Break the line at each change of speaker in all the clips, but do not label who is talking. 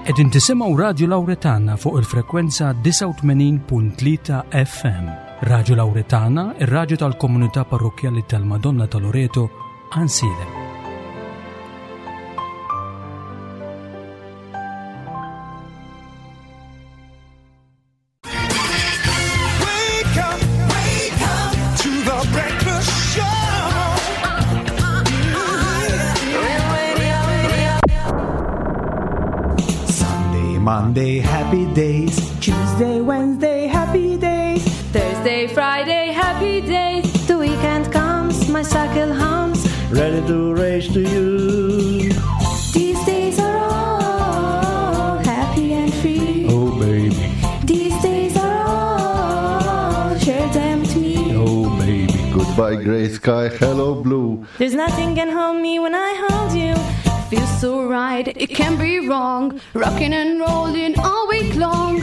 Qegħdin tisimgħu Radju Lawretana fuq il-frekwenza 89.3 FM. Radju Lawretana, ir-radju tal-Komunità Parrokjali tal-Madonna ta' Loreto, Ansilem.
Monday, happy days.
Tuesday, Wednesday, happy days.
Thursday, Friday, happy days. The weekend comes, my cycle hums,
Ready to race to you.
These days are all happy and free.
Oh, baby.
These days are all, share them to me.
Oh, baby.
Goodbye, gray sky. Hello, blue.
There's nothing can hold me when I hold you. Feels so right, it can't be wrong. Rocking and rolling all week long.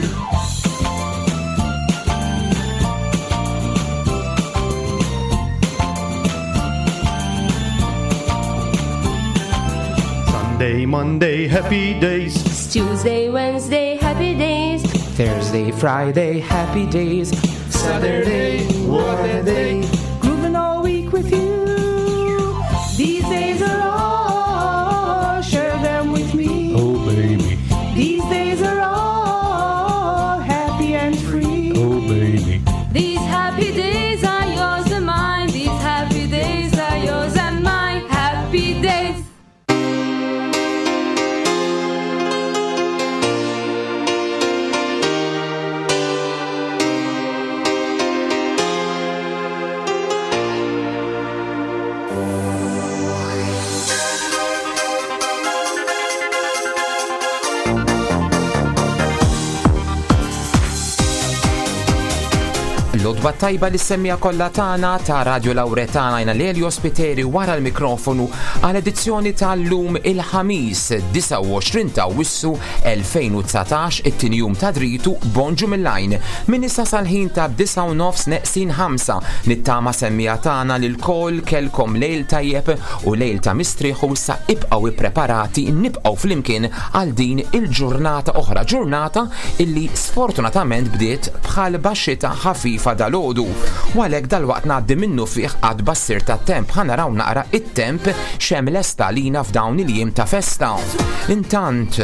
Sunday, Monday, happy days.
Tuesday, Wednesday, happy days.
Thursday, Friday, happy days.
Saturday, what a day.
Grooving all week with you. These days are all, share them with me.
Oh, baby.
These days are all happy and free.
Oh, baby.
These happy days are yours and mine. These happy days are yours and mine. Happy days.
L-odba tajba li semmija kollha tagħna ta' Radju Lawretana jna Lelio Spiteri wara l-mikrofonu għal edizzjoni tal-lum il-ħamis 29 ta' Wissu 2019 it-tieni jum ta' dritu bonġu mill-lajn minn issa sal-ħin ta' 9:09 neqsin 5 nittama semmija tagħna lil kol kelkom lejl tajjeb u lejl ta' mistrieħ u issa ibqgħu ippreparati nibqgħu flimkien għal din il-ġurnata oħra ġurnata illi sfortunatament bdiet bħal baxxita ħafifa dal-għodu. U għalhekk dal-waqt ngħaddi minnu fih għad bassir tat-temp ħanaraw naqra it-temp xem lesta lina f'dawn il-jiem ta' festa. Intant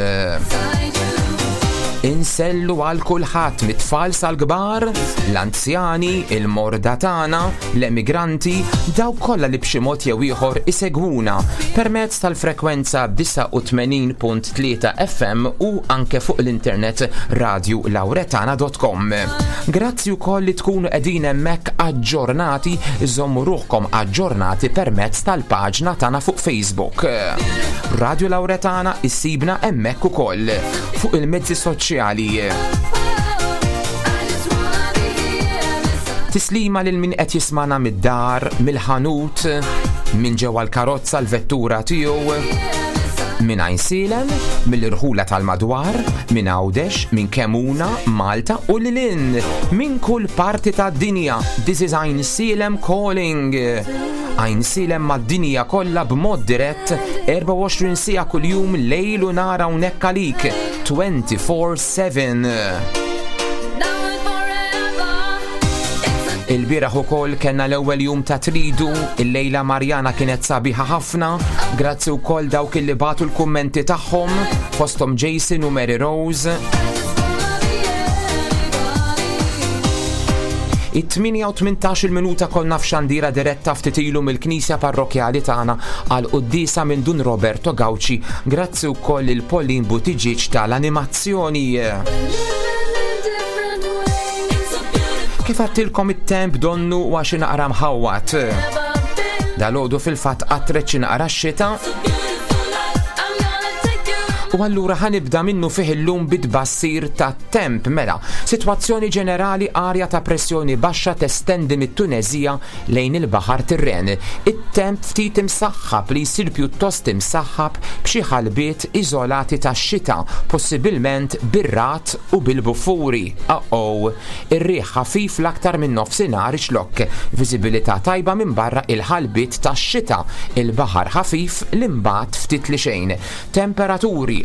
insellu għal kulħadd mit-tfal sal-kbar, l-anzjani, il-morda tagħna, l-emigranti, daw kollha li b'xi mod jew ieħor isegwuna permezz tal-frekwenza 89.3 FM u anke fuq l-internet radiolawretana.com. Grazzi wkoll li tkunu qegħdin hemmhekk aġġornati, iżommu ruħkom aġġornati permezz tal-paġna tagħna fuq Facebook. Radio Lawretana issibna hemmhekk ukoll fuq il-mezzi soċjali. Tislima lil min qed jismana mid-dar, mill-ħanut, minn ġewwa l-karozza l-vettura tiegħu, minn Għajnsilem, mill-irħula tal-madwar, minn Għawdex, minn Kemuna, Malta u lilin, minn kull parti tad-dinja. This is Għajnsilem calling. Għajnsilem mad-dinja kollha b'mod dirett 24 siegħa kuljum lejl u nhar hawnhekk għalik 24/7. Il-bieraħ ukoll kellna l-ewwel jum ta' tridu, il-lejla Marjana kienet sabiħa ħafna, grazzi wkoll dawk illi bagħtu l-kummenti tagħhom, fosthom Jason u Mary Rose. It-8 minuta kollna f'xandira diretta ftit ilu mill-Knisja Parrokjali tagħna għal qudiesa minn Dun Roberto Gawci, grazzi wkoll il Pauline Buttigieg tal-animazzjoni. Kif għattilkom it-temp donnu għax naqra mħawwat. Dal-għodu fil-fatt qatret xi naqra x-xita. U allura ħanibda minnu fih illum bid-bassir ta' temp mela. Sitwazzjoni ġenerali arja ta' pressjoni baxxa testendi mit-Tunezija lejn il-Baħar Tirren. It-temp ftit imsaħħab li jsir pjuttost imsaħħab b'xi ħalbiet iżolati tax-xita, possibilment bir-rat u bil-bufuri. Ir-riħ ħafif l-aktar minn nofsinhar ixlok. Viżibilità tajba minn barra il-ħalbiet tax-xita. Il-baħar ħafif l-imbagħad ftit li xejn. Temperaturi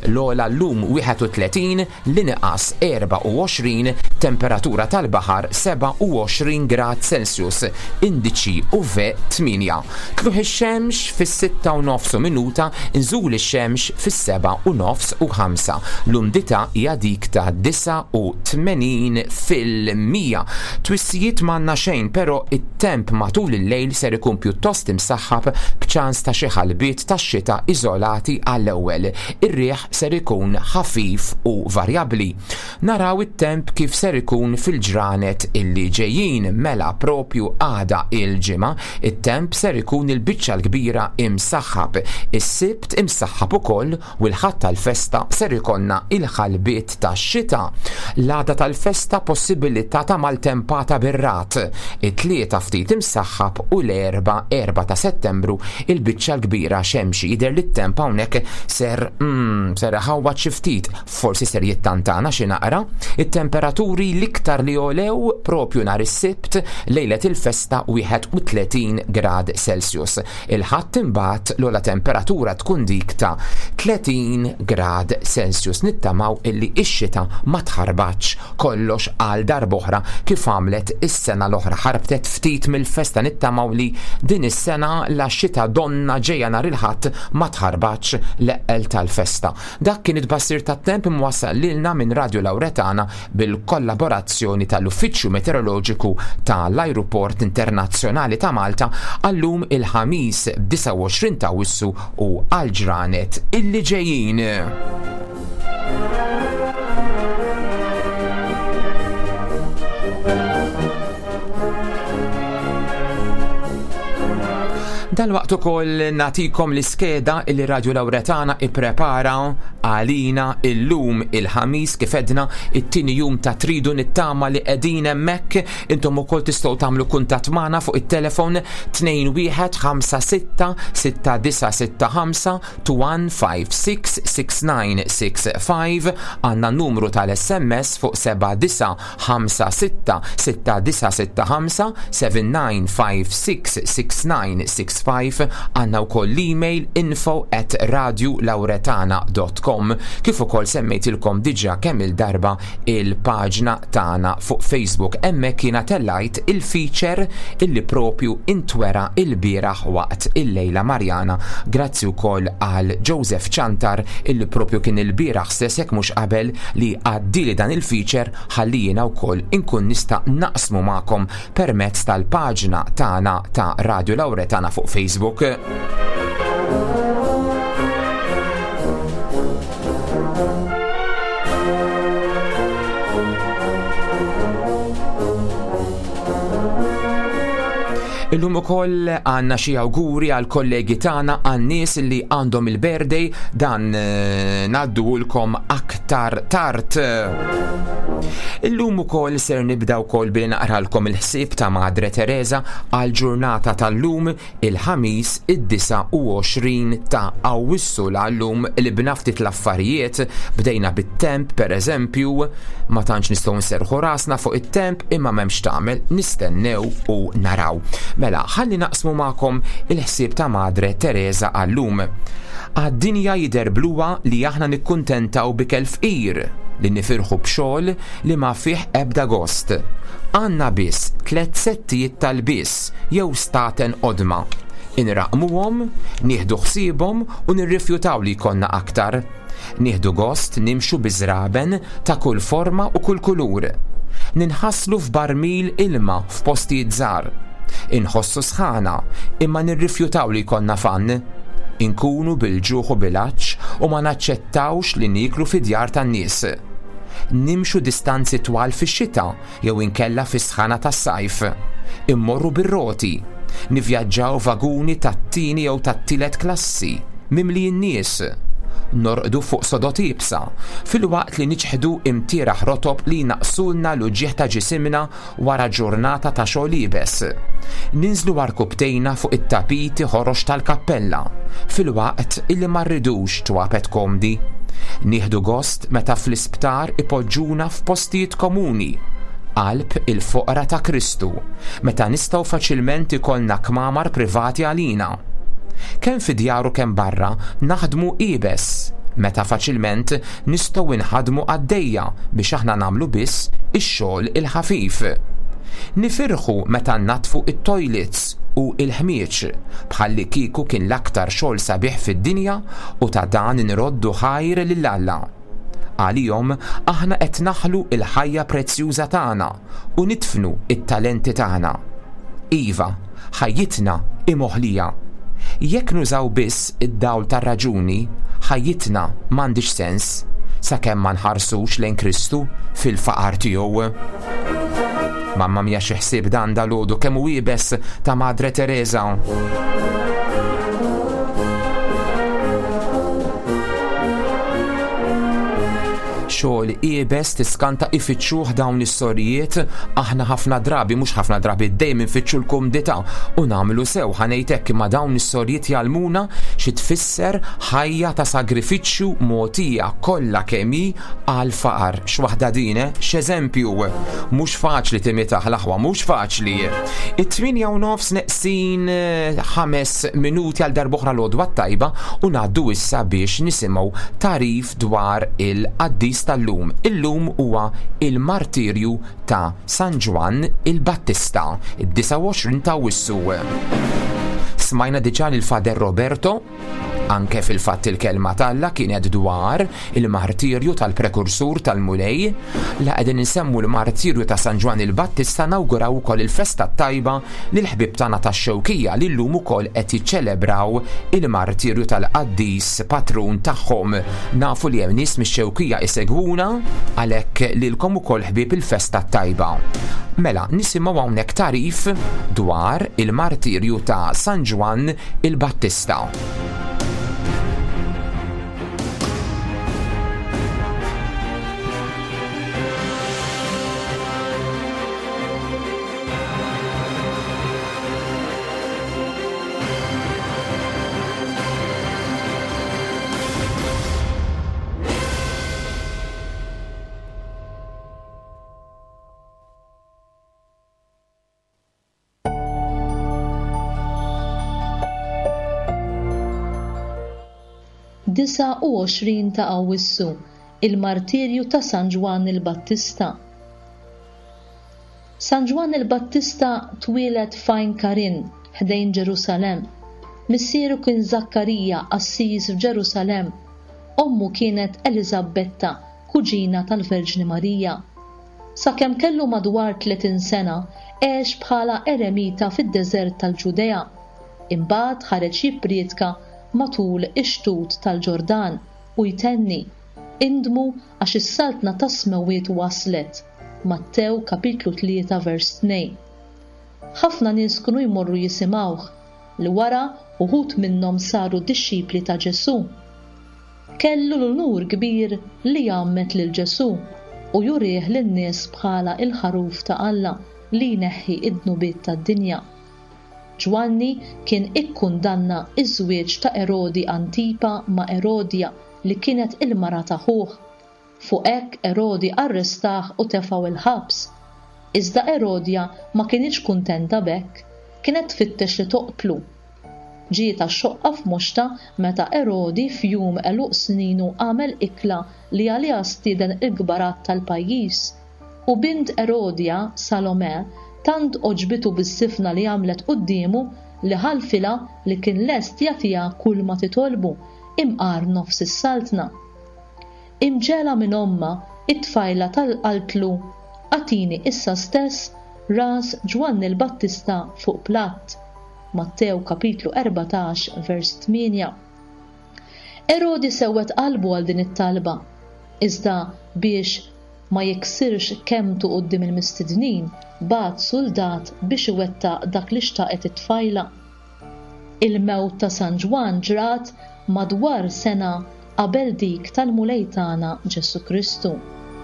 l-ola llum 31, l-inqas 24, temperatura tal-baħar 27 grad Celsius, indiċi UV 8. Tluħ ix-xemx fis-6:09, inżul ix-xemx fis-7:09 u 5. L-umdità hija dik ta' 89%. Twissijiet m'għandna xejn, però it-temp matul il-lejl ser ikun pjuttost imsaħħab b'ċans ta' xi ħalbiet tax-xita iżolati għall-ewwel. Ir-riħ ser ikun ħafif u varjabbli. Naraw it-temp kif ser ikun fil-ġranet illi ġejjin, mela propju għada il-ġimgħa, it-temp ser ikun il-biċċa l-kbira imsaħħab. Is-sibt imsaħħab ukoll u l-ħadd tal-festa ser ikollna il-ħalbiet tax-xita. L-għada tal-festa possibilità ta' maltempata bir-rat. It-tlieta ftit imsaħħab u l-4 ta' Settembru il-biċċa l-kbira xemxi jidher li t-temp hawnhekk ser ħawwa xi ftit, forsi ser jittantana xi naqra. It-temperaturi l-iktar li jolew propju nhar is-sibt lejlet il-festa 31 grad Celsius. Il-ħadd imbagħad l-ogħla temperatura tkun dik ta' 30 grad Celsius. Nittamaw illi x-xita ma tħarbax kollox għal darb'oħra kif għamlet is-sena l-oħra. Ħarbtet ftit mill-festa, nittamaw li din is-sena la xita donna ġejja nhar il-ħadd ma tħarbax l-eqqel tal-festa. Dak kien it-bassir tat-temp imwassal lilna minn Radio Lauretana bil-kollaborazzjoni tal-Uffiċċju Meteoroloġiku tal-Ajruport Internazzjonali ta' Malta għallum il-ħamis 29 ta' Awwissu u għal-ġranet illi ġejjin. Dal-waqt ukoll nagħtikom l-iskeda li Radio Lauretana ipprepara għalina illum il-ħamis kif edna it-tieni jum ta' tridu nittama li qegħdin hemmhekk. Intom ukoll tistgħu tagħmlu kuntatt magħna fuq it-telefon 2156-696-2156-6965. Għandna n-numru tal-SMS fuq 7956-696-7956-6965. Għandna wkoll l-email info@radiolauretana.com. Kif ukoll semmejtilkom diġà kemm il-darba il-paġna tagħna fuq Facebook. Hemmhekk kien tellajt il-feature illi propju intwera il-bieraħ waqt il-lejla Marjana. Grazzi wkoll għal Joseph Chantar illi propju kien il-bieraħ stess jekk mhux qabel li għaddili dan il-feature ħallina wkoll inkun nista' naqsmu magħkom permezz tal-paġna tagħna ta' Radio Lauretana fuq Facebook. Illum ukoll għandna xi awguri għal kollegi tagħna għan-nies li għandhom il-birthday dan ngħaddulkom aktar tard. Illum ukoll ser nibda wkoll billi naqralkom il-ħsieb ta' Madre Teresa għal ġurnata tal-lum il-ħamis id-29 ta' Awwissu. L-lum li b'naftit l-affarijiet bdejna bit-temp pereżempju, ma tantx nistgħu nserħu rasna fuq it-temp imma m'hemmx tagħmel, nistennew u naraw. Mela, ħalli naqsmu magħkom il-ħsieb ta' Madre Teresa għallum. Għad-dinja jidher bluwa li aħna nikkuntentaw bikel fqir, li nifirħu b'xogħol li ma fih ebda gost. Għandna biss 3 settijiet tal-biss jew staten qodma. Inraqmuhom, nieħdu ħsiebhom u nirrifjutaw li jkollna aktar. Nieħdu gost nimxu biżraben ta' kull forma u kull kulur. Ninħasslu f'barmil ilma f'postijiet żgħar. Inħossu sħana imma nirrifjutaw li jkollna fann. Inkunu bil-ġuħ u bil-għaċċ u ma naċċettawx li niklu fid-djar tan-nies. Nimxu distanzi twal fix-xita jew inkella fis-sħana tas-sajf. Immorru bir-roti. Nivvjaġġaw vaguni tat-tieni jew tat-tielet klassi mimli n-nies. Norqdu fuq sodot ibsa, fil-waqt li niċħdu imtieraħ rotob li naqsulna l-uġieħ ta' ġisimna wara ġurnata ta' xogħol ibes. Ninżlu arkubtejna fuq it-tapiti ħorox tal-kappella, fil-waqt illi ma rridux twapet komdi. Nieħdu gost meta fl-isptar ipoġġuna f'postijiet komuni. Qalb il-foqra ta' Kristu, meta nistgħu faċilment ikollna kmamar privati għalina. Kemm fi djaru kemm barra naħdmu ibes, meta faċilment nistgħu inħadmu għaddejja biex aħna nagħmlu biss ix-xogħol il-ħafif. Nifirħu meta nnatfu it-toilets u il-ħmieċ bħalli kieku kien l-aktar xogħol sabiħ fid-dinja u ta' dan nroddu ħajr lil Alla. Għalihom aħna qed naħlu il-ħajja prezzjuża tagħna u nitfnu it-talenti tagħna. Iva, ħajjitna imoħlija. Jekk nużaw biss id-dawl tar-raġuni, ħajjitna m'għandix sens sakemm ma nħarsux lejn Kristu fil-faqar tiegħu. Mamma mija xi ħsieb dan dalgħodu kemm hu wiebes ta' Madre Teresa. Xogħol qiebes tiskanta ifittxuh dawn l-istorjiet, aħna ħafna drabi mhux ħafna drabi dejjem infittxu l-kumdità u nagħmlu sew ħanejt hekk imma dawn l-istorjiet jgħalmuna xi tfisser ħajja ta' sagrifiċċju mogħtija kollha kemm hi għal faqar. X'waħda din, x'eżempju, mhux faċli timitaħ l-aħwa, mhux faċli. It-8:09 neqsin 5 minuti għal darb'oħra l-għodwa tajba u ngħaddu issa biex nisimgħu tarif dwar il-qaddis tal-lum. Illum huwa il-martirju ta' San Ġwan il-Battista, id-29 ta' Awwissu. Smajna diġà il-Fader Roberto, anke fil-fatt il-kelma talla kienet dwar il-martirju tal-prekursur tal-Mulej, la qegħdin insemmu l-martirju ta' San Ġwan il-Battista nawguraw ukoll il-festa tajba lil ħbib tagħna tax-Xewkija li llum ukoll qed jiċċelebraw il-martirju tal-qaddis patrun tagħhom. Nafu li hemm nies mix-Xewkija isegwuna għalhekk lilkom ukoll ħbieb il-festa tajba. Mela, nisimgħu hawnhekk tarif dwar il-martirju ta' San Ġwan il-Battista.
Disa' 29 ta' Awwissu, il-martirju ta' San Ġwan il-Battista. San Ġwan il-Battista twieled f'Ajn Karin, ħdejn Ġerusalemm. Missieru kien Zakkarija Assis f'Ġerusalemm. Ommu kienet Eliżabetta, kuġina tal-Verġni Marija. Sakemm kellu madwar 30 sena, għex bħala eremita fid-deżert tal-Ġudea. Imbagħad ħareġ jippriedka matul ix-xtut tal-Ġordan u jtenni, indmu għax is-saltna ta' Smewiet waslet. Mattew kapitlu 3 vers 2. Ħafna nies kienu jmorru jisimgħuh li wara uħud minnhom saru dixxipli ta' Ġesu. Kellu l-unur kbir li jgħammet lil Ġesu u jurih lin-nies bħala il-ħaruf ta' Alla li jneħħi id-dnubiet tad-dinja. Ġwanni kien ikkundanna iż-żwieġ ta' Erodi Antipa ma' Erodja li kienet il-mara ta' ħuh. Fuq hekk Erodi arrestah u tefgħu il-ħabs. Iżda Erodja ma kienx kuntenta b'hekk, kienet tfittex li toqtlu. Ġiet għax-xoqqa f'moxta meta Erodi f'jum eluq sninu għamel ikla li għaliha stieden il-kbarat tal-pajjiż u bint Erodja, Salome, tant oġbitu bis-sifna li għamlet qudiemu li ħalfilha li kien lest jagħtiha kull ma titolbu imqar nofs is-saltna. Imġela minn omma it-tfajla tal-qaltlu għatini issa stess ras Ġwan il-Battista fuq platt. Mattew kapitlu 14 vers 8. Erodi sewwet qalbu għal din it-talba, iżda biex ma jiksirx kemmtu quddiem il-mistednin, bagħat soldat biex iwettaq dak li xtaqet it-tfajla. Il-mewt ta' San Ġwan ġrat madwar sena qabel dik tal-Mulej tagħna Ġesu Kristu.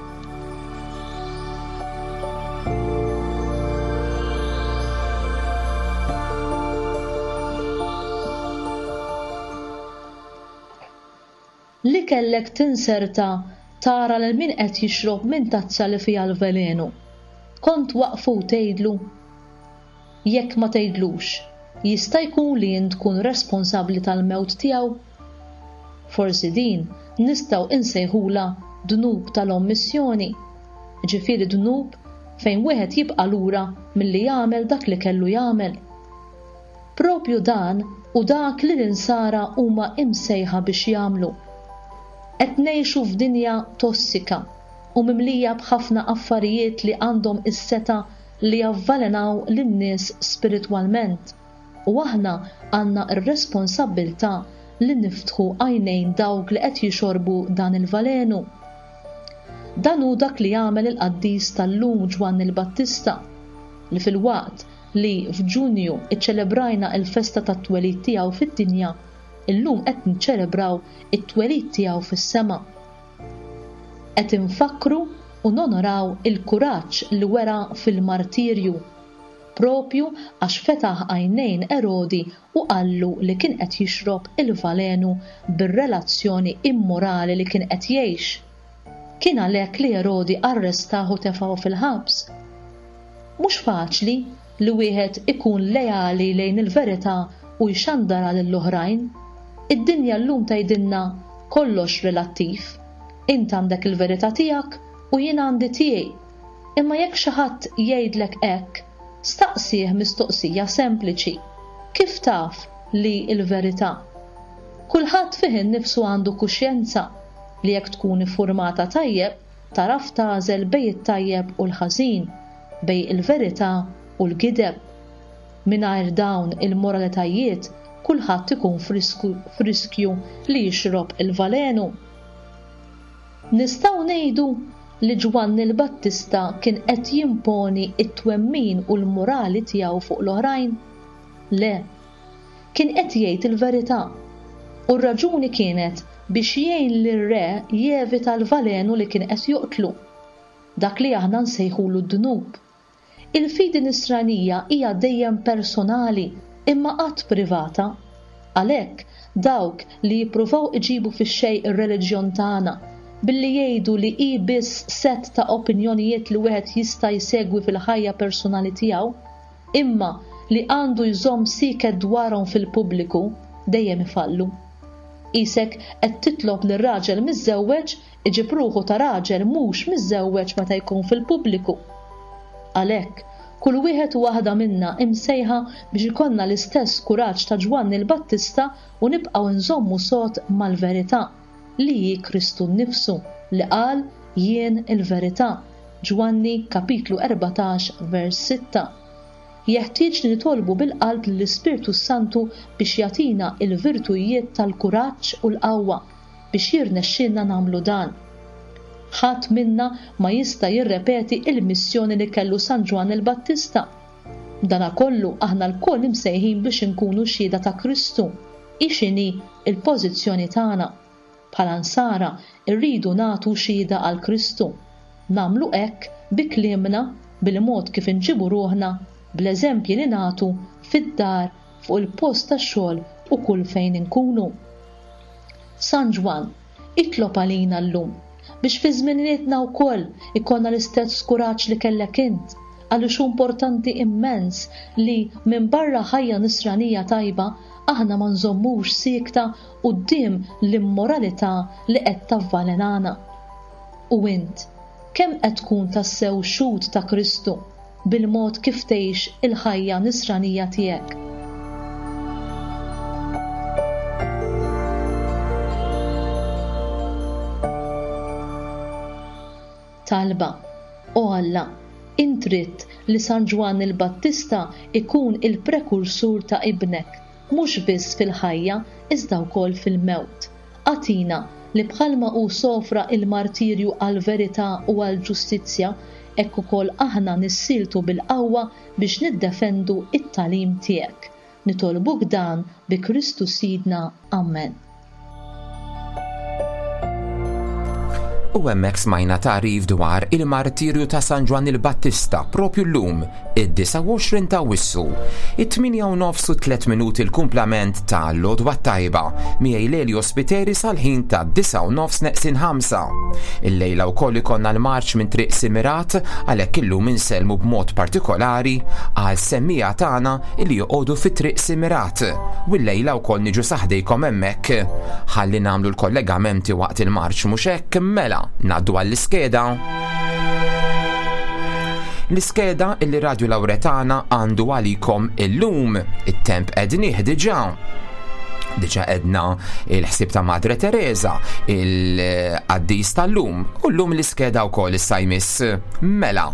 Li kellek tinserta tara lil min qed jixrob minn tazza li fiha l-velenu. Kont waqfu tgħidlu? Jekk ma tgħidlux, jista' jkun li int tkun responsabbli tal-mewt tiegħu? Forsi din nistgħu insejħula dnub tal-ommissjoni. Ġifieri dnub fejn wieħed jibqa' lura milli jagħmel dak li kellu jagħmel. Propju dan u dak li l-insara huma imsejħa biex jagħmlu. Qed ngħixu f'dinja tossika u mimlija b'ħafna affarijiet li għandhom is-seta li javvalenaw lin-nies spiritwalment u aħna għandna r-responsabbiltà li niftħu għajnejn dawk li qed jixorbu dan il-valenu. Dan hu dak li jagħmel il-qaddis tal-lum Ġwanni l-Battista li fil-waqt li f'Ġunju iċċelebrajna l-festa tat-twelid tiegħu fid-dinja, illum qed niċċelebraw it-twelid tiegħu fis-sema. Qed infakru u nonoraw il-kuraġġ li wera fil-martirju, propju għax fetaħ għajnejn Erodi u qallu li kien qed jixrob il-valenu bir-relazzjoni immorali li kien qed jgħix. Kien għalhekk li Erodi arrestaħ u tefgħu fil-ħabs. Mhux faċli li wieħed ikun lejali lejn il-verità u jxandara lill-oħrajn. Id-dinja llum tgħidilna kollox relattiv. Int għandek il-verità tiegħek u jien għandi tiegħi. Imma jekk xi ħadd jgħidlek hekk, staqsih mistoqsija sempliċi. Kif taf li l-verità? Kulħadd fih innifsu għandu kuxjenza li jekk tkun iffurmata tajjeb, taraf tagħżel bejn it-tajjeb u l-ħażin, bejn il-verità u l-gideb. Mingħajr dawn il-moralitajiet, kulħadd ikun friskju li jixrob il-valenu. Nistgħu ngħidu li Ġwanni l-Battista kien qed jimponi t-twemmin u l-morali tiegħu fuq l-oħrajn? Le, kien qed jgħid il-verità. U r-raġuni kienet biex jgħin lir-re jevita l-valenu li kien qed joqtlu. Dak li aħna nsejħulu d-dnub. Il-fidi nisranija hija dejjem personali imma qatt privata. Għalhekk dawk li jippruvaw iġibu fix-xejn ir-reliġjon tagħna billi jgħidu li hi biss set ta' opinjonijiet li wieħed jista' jsegwi fil-ħajja personali tiegħu, imma li għandu jżomm siket dwarhom fil-pubbliku dejjem ifallu. Isek qed titlob lir raġel miżżewweġ iġib ruħu ta' raġel mhux miżżewweġ meta jkun fil-pubbliku. Għalhekk, kull wieħed u waħda minna imsejħa biex ikollna l-istess kuraġġ ta' Ġwanni l-Battista u nibqgħu nżommu sod mal-verità li hi Kristu nnifsu li qal jien il-verità. Ġwanni kapitlu 14 vers 6. Jeħtieġ li nitolbu bil-qalb lill-Ispirtu Santu biex jagħtina l-virtujiet tal-kuraġġ u l-qawwa biex jirnexxielna nagħmlu dan. Ħadd minna ma jista' jirrepeti l-missjoni li kellu San Ġwanni l-Battista. Dana kollu aħna lkoll imsejħin biex inkunu xhieda ta' Kristu. Ixini il-pożizzjoni tagħna. Bħala nsara rridu nagħtu xhieda għal Kristu. Nagħmlu hekk bi kliemna bil-mod kif inġibu ruħna, bl-eżempji li nagħtu fid-dar, fuq il-post tax-xogħol u kull fejn inkunu. San Ġwann itlob għalina llum biex fi żminietna wkoll ikollna l-istess kuraġġ li kellek int, għaliex importanti immens li minn barra ħajja nisranija tajba aħna ma nżommux sikta quddiem l-immoralità li qed tavvalenana. U int, kemm qed tkun tassew xhud ta' Kristu bil-mod kif tgħix il-ħajja nisranija tiegħek? Talba, o Alla, int trid li San Ġwanni l-Battista ikun il-prekursur ta' ibnek, mhux biss fil-ħajja iżda wkoll fil-mewt. Għatina li bħalma hu sofra il-martirju għall-verità u għall-ġustizzja, hekk ukoll aħna nissiltu bil-qawwa biex niddefendu it-tagħlim tiegħek. Nitolbuk dan bi Kristu Sidna. Amen.
U hemmhekk smajna tarif dwar il-martirju ta' San Ġwan il-Battista propju llum, id-29 ta' Wissu. It-8:09 u 3 minuti l-kumplament ta' l-Odwa Tajba miegħi Lelio Spiteri sal-ħin ta' 9:09 neqsin 5. Il-lejla wkoll ikonna l-marċ minn triq Simirat għalhekk illum inselmu b'mod partikolari għal semmija tagħna li joqogħdu fit-triq Simirat. U l-lejla wkoll niġu saħdejkom hemmhekk. Ħalli nagħmlu l-kollegamenti waqt il-marċ mhux hekk mela ngħaddu għall-iskeda. L-iskeda illi Radio Lawretana għandu għalikom illum. It-temp qegħdin diġà. Diġà edna il-ħsib ta' Madre Teresa, il-qaddis tal-lum, u llum l-iskeda wkoll issa jmiss mela.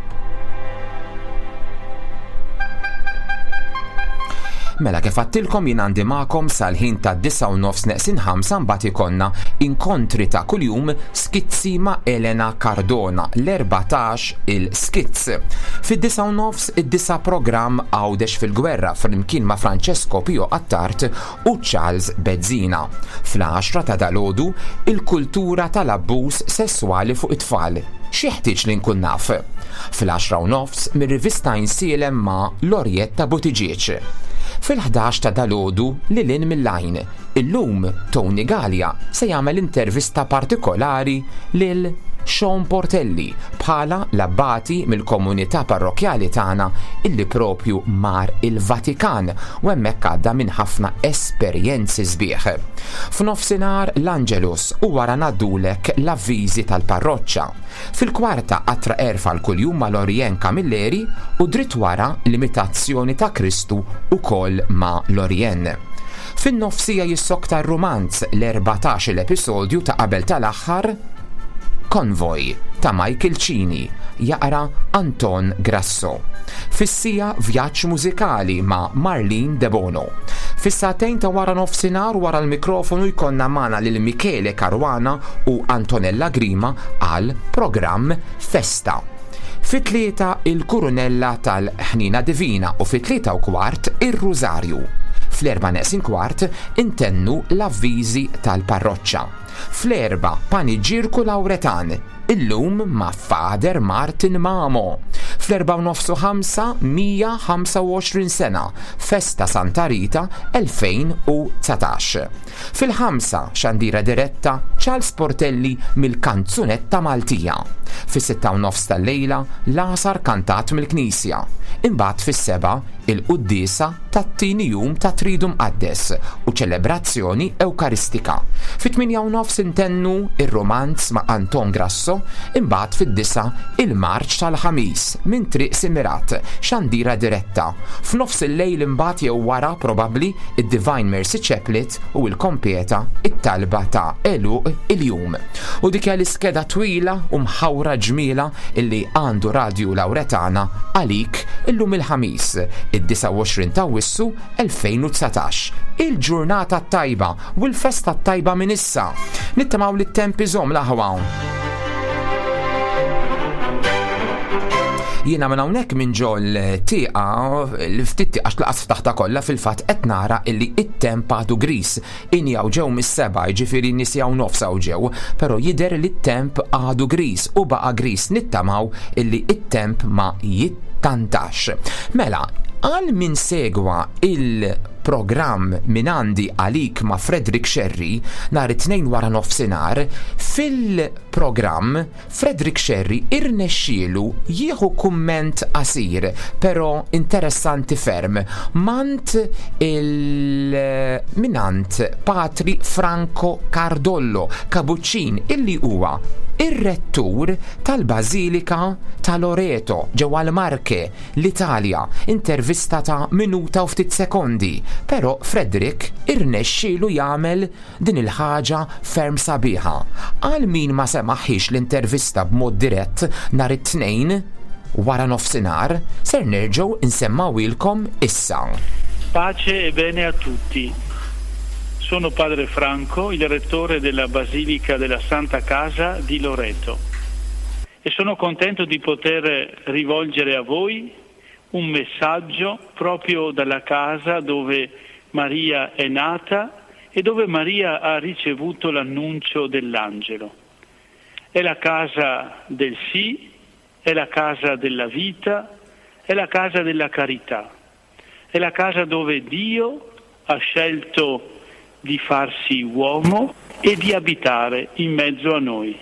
Mela kif għattilkom jien għandi magħkom sal-ħin ta' 9:09 neqsin 5 mbagħad ikonna inkontri ta' kuljum skizzi ma' Elena Cardona l-14 il-skizz. Fid-9:09 id-9 programm Għawdex fil-gwerra flimkien ma' Francesco Pio Attart u Charles Bezzina. Fl-10 ta' dalgħodu il-kultura tal-abbuż sesswali fuq it-tfal. Xieħtieġ li nkun naf. Fil-10:09 mir-rivista insielem ma' Lorietta Buttigieg. Fil-11 ta' dalgħodu lilin mill-lajn, illum Tony Gallia se jagħmel intervista partikolari lil Sean Portelli bħala l-abbati mill-komunità parrokjali tagħna illi propju mar il-Vatikan u hemmhekk għadda minn ħafna esperjenzi sbieħ. F'nofsinhar l-Angelus u wara ngħaddulek l-avviżi tal-parroċċa. Fil-kwarta qatra erfa' l-kuljum mal-Orjen Camilleri u dritt wara l-imitazzjoni ta' Kristu ukoll ma' l-Orjen. Fin-nofsija jissokta r-romanz l-14 l-episodju ta' qabel tal-aħħar Konvoj ta' Michael Cini jaqra Anton Grasso. Fissija vjaġġ mużikali ma' Marlene De Bono. Fis-satejn ta' wara nofsinhar wara l-mikrofonu jkollna magħna lil Michele Caruana u Antonella Grima għal programm Festa. Fit-tlieta il-Kurunella tal-Ħnina Divina u fit-3:15 ir-Rużarju. Fl-4:15 intennu l-avviżi tal-parroċċa. Fl-4 paniġġierku Lawretan, illum ma' Fader Martin Mamo. Fl-4:05 125 sena, Festa Santa Rita 2019. Fil-5 xandira diretta Charles Portelli mill-Kanzunetta Maltija. Fis-6:30 tal-lejla Lasar kantat mill-Knisja. Imbagħad fis-7 il-Qudiesa tat-tieni jum ta' Tridu Mqaddes u ċelebrazzjoni Ewkaristika. Fit-8:30 intennu ir-romanz ma' Anton Grasso, imbagħad fid-9 il-Marċ tal-Ħamis minn triq Simirat, xandira diretta. F'nofs il-lejl imbagħad jew wara probabbli id-Divine Mercy Chaplet u l-kompieta it-talba ta' Eluq il-jum. U dik l-iskeda twila u mħawra ġmiela illi għandu Radio Lawretana għalik illum il-ħamis, id-29 ta' Wissu 2019. Il-ġurnata tajba u l-festa tajba minn issa. Nittamaw li t-tempi żomm l-aħwa. Jiena minn hawnhekk minn ġol tieqa l-ftit għax laqas ftaħta kollha fil-fatt qed nara illi it-temp għadu gris. Injaw ġew mis-7 jiġifieri nisjaw nofsaw ġew, però jidher li t-temp għadu gris u baqa' gris nittamaw illi it-temp ma jittantax. Mela, għal min segwa il-programm minn għandi għalik ma' Frederick Sherry nhar it-tnejn wara nofsinhar, fil-programm Frederick Sherry irnexxielu jieħu kumment qasir, però interessanti ferm, minant Patri Franco Cardollo Kabuċċin illi huwa ir-rettur tal-Bażilika ta' Loreto ġewwa l-Marke, l-Italja, intervista ta' minuta u ftit sekondi, però Frederick irnexxielu jagħmel din il-ħaġa ferm sabiħa. Għal min ma semaħħix l-intervista b'mod dirett nhar it-tnejn wara nofsinhar, ser nerġgħu insemmawilkom issa.
Pace e bene a tutti. Sono padre Franco, il rettore della Basilica della Santa Casa di Loreto e sono contento di poter rivolgere a voi un messaggio proprio dalla casa dove Maria è nata e dove Maria ha ricevuto l'annuncio dell'angelo. è la casa del sì, è la casa della vita, è la casa della carità, è la casa dove Dio ha scelto di farsi uomo e di abitare in mezzo a noi.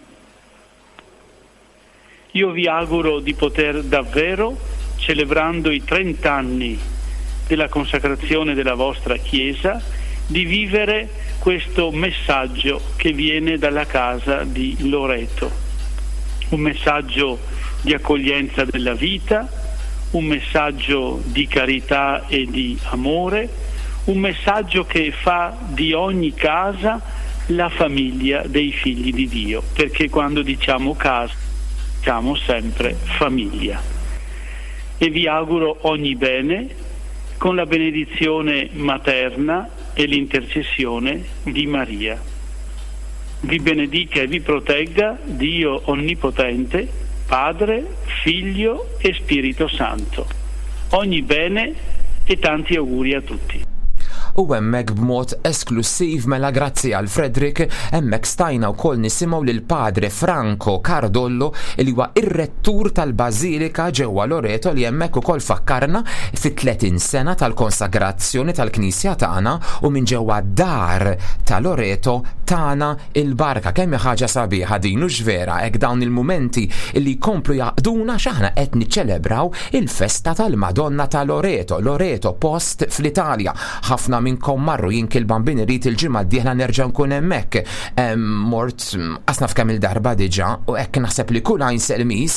Io vi auguro di poter davvero, celebrando i 30 anni della consacrazione della vostra Chiesa, di vivere questo messaggio che viene dalla casa di Loreto, un messaggio di accoglienza della vita, un messaggio di carità e di amore, un messaggio che fa di ogni casa la famiglia dei figli di Dio, perché quando diciamo casa diciamo sempre famiglia. E vi auguro ogni bene con la benedizione materna e l'intercessione di Maria. Vi benedica e vi protegga Dio Onnipotente, Padre, Figlio e Spirito Santo. Ogni bene e tanti auguri a tutti.
U hemmhekk b'mod esklusiv mela grazzi għal Fredrik hemmhekk stajna wkoll nisimgħu lil Padre Franco Cardollo li huwa ir-rettur tal-Bażilika ġewwa Loreto li hemmhekk ukoll fakkarna fit-30 sena tal-konsagrazzjoni tal-Knisja tagħna u minn ġewwa dar ta' Loreto tagħna il-barka kemm ħaġa sabiħa din hux vera hekk dawn il-mumenti li jkomplu jaqduna x'aħna qed niċċelebraw il-festa tal-Madonna ta' Loreto. Loreto post fl-Italja. Ħafna minnkom marru jien il-bambini rrit il-ġimgħa d-dieħla nerġa' nkun hemmhekk. Mort qasna f'kemm il-darba diġà u hekk naħseb li kull għajn selmis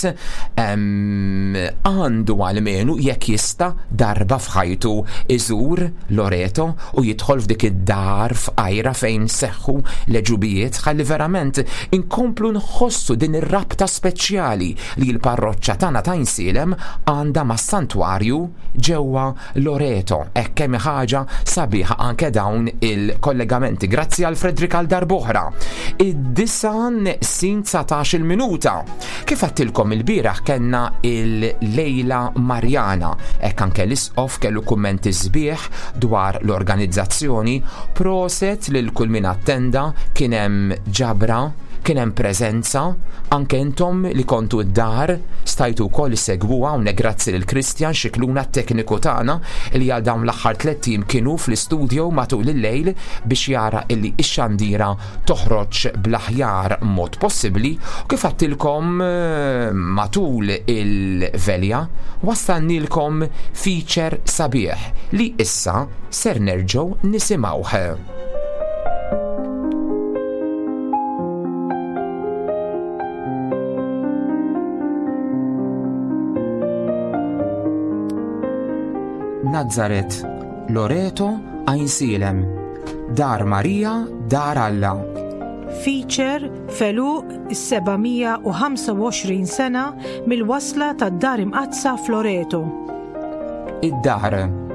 għandu għalmenu jekk jista' darba f'ħajtu iżur Loreto u jidħol f'dik id-dar f'qajra fejn seħħu leġubijiet ħalli verament inkomplu nħossu din ir-rabta speċjali li l-parroċċa tagħna ta' Insilem għandha mas-santwarju ġewwa Loreto. Hekk kemm ħaġa sabiħa anke dawn il-kollegamenti. Grazzi għal Fredrik għal darbohra. Id-9:19 minuta. Kif għattilkom il-bieraħ kellna il-Lejla Marjana. Hekk anke l-isqof kellu kummenti sbieħ dwar l-organizzazzjoni. Proset lil kull min attenda, kien hemm ġabra, kien hemm preżenza, anke intom li kontu d-dar stajtu wkoll isegwuha hawnhekk grazzi lil Kristjan Xikluna t-tekniku tagħna li għal dawn l-aħħar 3 tim kienu fl-istudio matul il-lejl biex jara illi x-xandira toħroġ bl-aħjar mod possibbli u kif għattilkom matul il-velja wassannilkom feature sabiħ li issa ser nerġgħu nisimgħuh. Nazaret, Loreto, Insilem, Dar Marija, Dar Alla.
Feature feluq 725 sena mill-wasla tad-dar imqazza f'Loreto.
Id-dar.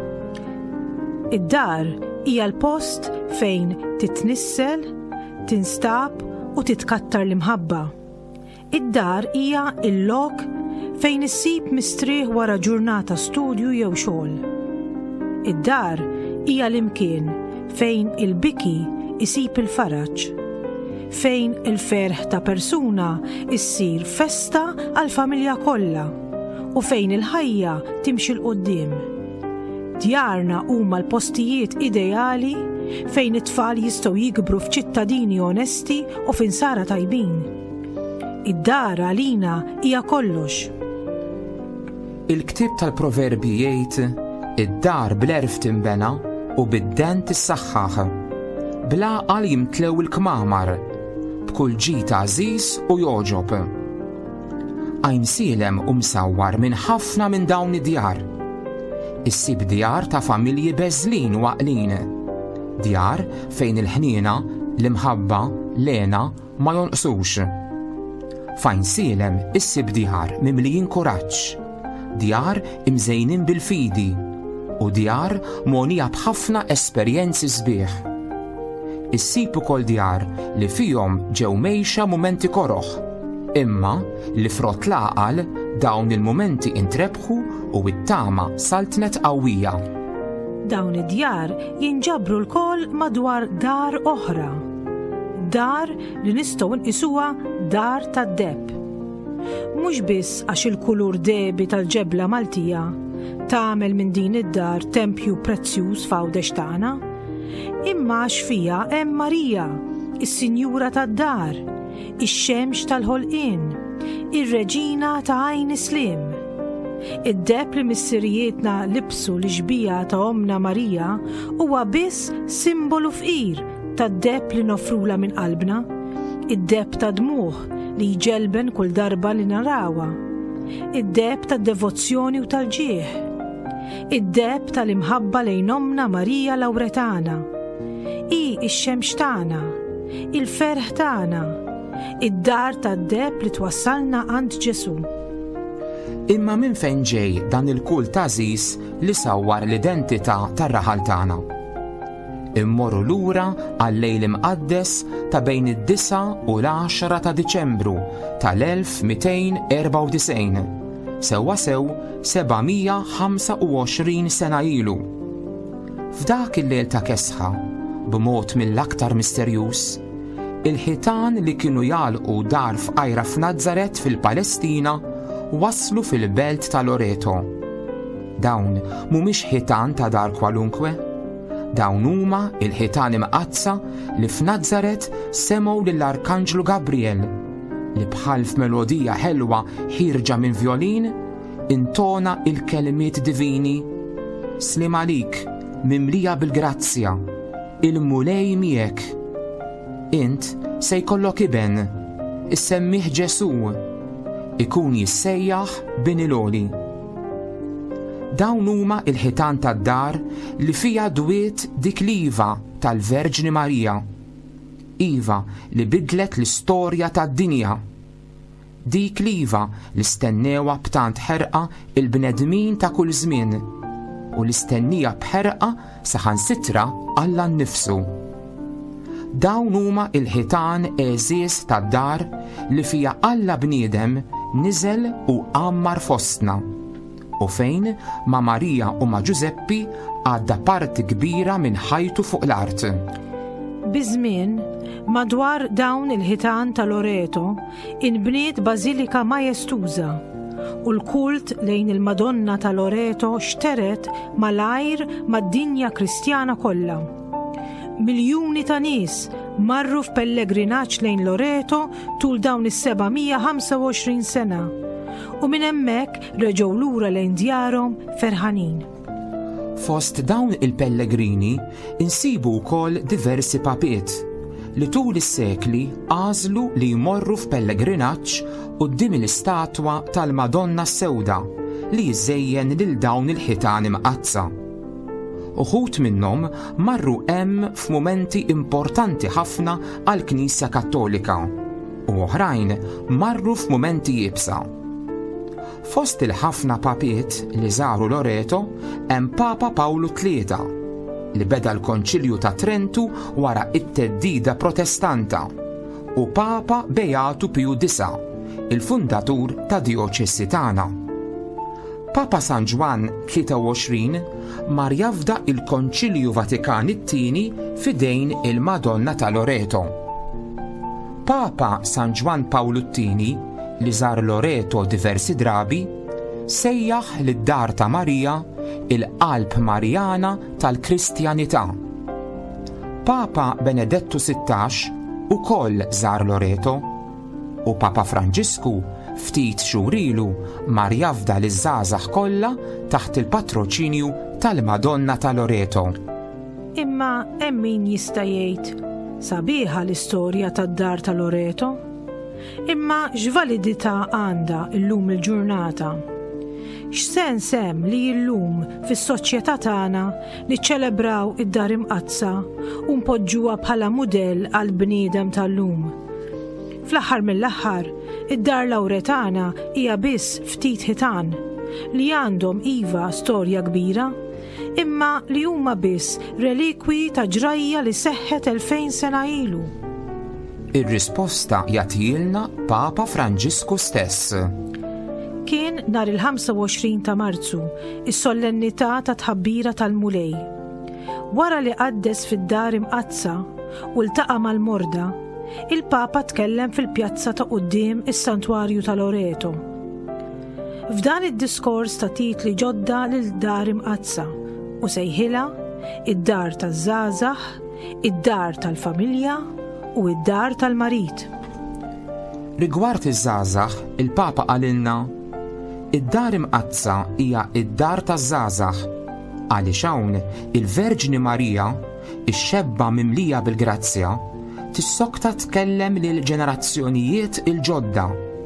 Id-dar hija l-post fejn titnissel, tinstab u titkattar l-imħabba. Id-dar hija il-lok fejn issib mistrieħ wara ġurnata studju jew xogħol. Id-dar hija l-imkien fejn il-biki isib il-faraġġ, fejn il-ferħ ta' persuna issir festa għall-familja kollha u fejn il-ħajja timxi l-qudiem. Djarna huma l-postijiet ideali fejn it-tfal jistgħu jikbru f'ċittadini onesti u f'insara tajbin. Id-dar għalina hija kollox.
Il-ktib tal-Proverbi jgħid id-dar bl-erf tinbena u bid-dent issaħħaħ. Bl-għaqal jimtlew il-kmamar, b'kull ġid għażiż u joġob. Insilem msawwar minn ħafna minn dawn id-djar. Issib djar ta' familji beżlin u għaqlin. Djar fejn il-ħniena, l-imħabba, lena ma jonqsux. F'Insilem issib djar mimlijin kuraġġ. Djar imżejnin bil-fidi u djar monija b'ħafna esperjenzi sbieħ. Issib ukoll djar li fihom ġew mejxa mumenti koroħ, imma li frott l-għaqal dawn il-mumenti intrebħu u it-tama saltnet qawwija.
Dawn id-djar jinġabru l-koll madwar dar oħra. dar li nistgħu nqisuha dar tad-deb. Mhux biss għax il-kulur debi tal-ġebla Maltija tagħmel minn din id-dar tempju prezzjuż f'għawdex tagħna, imma għax fiha hemm Marija, is-Sinjura tad-dar, ix-Xemx tal-ħolqien, ir-Reġina ta' Għajn Islim. Id-deb li missirijietna libsu l-ġbija ta' Omna Marija huwa biss simbolu fqir tad-deb li nofrula minn qalbna, id-deb ta' dmuħ li jġelben kull darba li narawha, id-deb tad-devozzjoni u tal-ġieħ, id-deb tal-imħabba lejn Omna Marija Lawretana, hi x-Xemx tagħna, il-ferħ tagħna, id-dar tad-deb li twassalna għand Ġesu.
Imma minn fejn ġej dan il-kult għażiż li sawwar l-identità tar-raħal tagħna? Immorru lura għal-lejl imqaddes ta' bejn id-9 u l-10 ta' Diċembru tal-1294, sewwa sew 725 sena ilu. F'dak il-lejl ta' kesħa, b'mod mill-aktar misterjuż, il-ħitan li kienu jagħlqu dar f'qajra f'Nażaret fil-Palestina waslu fil-belt ta' Loreto. Dawn mhumiex ħitan ta' dar kwalunkwe, dawn huma il-ħitan imqazza li f'Nażaret semgħu lill-Arkanġlu Gabriel li bħal f'melodija ħelwa ħirġa minn violin intona il-kelmiet divini: Slim għalik, mimlija bil-grazzja, il-mulej miegħek. Int se jkollok iben, issemmih Ġesu, ikun jissejjaħ Biniloli. Dawn huma il-ħitan tad-dar li fija dwiet dik l-Iva tal-Verġni Marija, Iva li bidlet l-istorja tad-dinja. Dik l-Iva li stennewa b'tant ħerqa il-bnedmin ta' kull żmien u li stennija bħerqa saħansitra Alla nnifsu. Dawn huma il-ħitan eżies tad-dar li fija Alla bniedem niżel u għammar fostna, u fejn ma' Marija u ma' Ġuseppi għadda parti kbira minn ħajtu fuq l-art.
Biżmien, madwar dawn il-ħitan ta' Loreto inbniet Bażilika Majestuża u l-kult lejn il-Madonna ta' Loreto xteret malajr mad-dinja Kristjana kollha. Miljuni ta' nies marru f'pellegrinaġġ lejn Loreto tul dawn is-725 sena u minn hemmhekk reġgħu lura lejn djarhom ferħanin.
Fost dawn il-pellegrini insibu wkoll diversi papiet li tul is-sekli għażlu li jmorru f'pellegrinaġġ quddiem l-istatwa tal-Madonna Sewda li jżejjen lil dawn il-ħitan imqazza. Uħud minnhom marru hemm f'mumenti importanti ħafna għall-Knisja Kattolika u oħrajn marru f'mumenti jibsa. Fost il-ħafna papiet li żaru Loreto hemm Papa Pawlu III li beda l-Konċilju ta' Trentu wara it-teddida protestanta u Papa Beatu Piju IX, il-fundatur ta' dioċessi tagħna. Papa San Ġwan 23 mar jafda il-Konċilju Vatikan II fidejn il-Madonna ta' Loreto. Papa San Ġwan Pawlu II li żar Loreto diversi drabi sejjaħ lid-dar ta' Marija il-qalb Marjana tal-Kristjanità. Papa Benedettu XVI ukoll żar Loreto u Papa Franġisku ftit xhur ilu mar jafda liż-żgħażagħ kollha taħt il-patroċinju tal-Madonna ta' Loreto.
Imma hemm min jista' jgħid sabiħa l-istorja tad-dar ta' Loreto? Imma x'validità għandha llum il-ġurnata? X'sens hemm li llum fis-soċjetà tagħna niċċelebraw id-dar imqazza u npoġġuha bħala mudell għall bniedem tal-lum? Fl-aħħar mill-aħħar, id-dar Lawretana hija biss ftit ħitan li għandhom iva storja kbira, imma li huma biss relikwi ta' ġrajja li seħħet 2000 sena ilu.
Ir-risposta jagħtilna Papa Franġisku stess.
Kien nhar il-25 ta' Marzu, is-solennità ta' tħabbira tal-mulej. Wara li qaddes fid-dar imqazza u ltaqa' mal-morda, il-Papa tkellem fil-pjazza ta' quddiem is-Santwarju ta' Loreto. F'dan id-diskors ta' titli ġodda lil dar imqazza u sejħilha id-dar taż-żgħażagħ, id-dar tal-familja u id-dar tal-marit.
Rigward iż-żgħażagħ, il-Papa qalilna id-dar imqazza hija id-dar taż-żgħażagħ għaliex hawn il-Verġni Marija, ix-xebba mimlija bil-grazzja, tissokta tkellem lil ġenerazzjonijiet il-ġodda,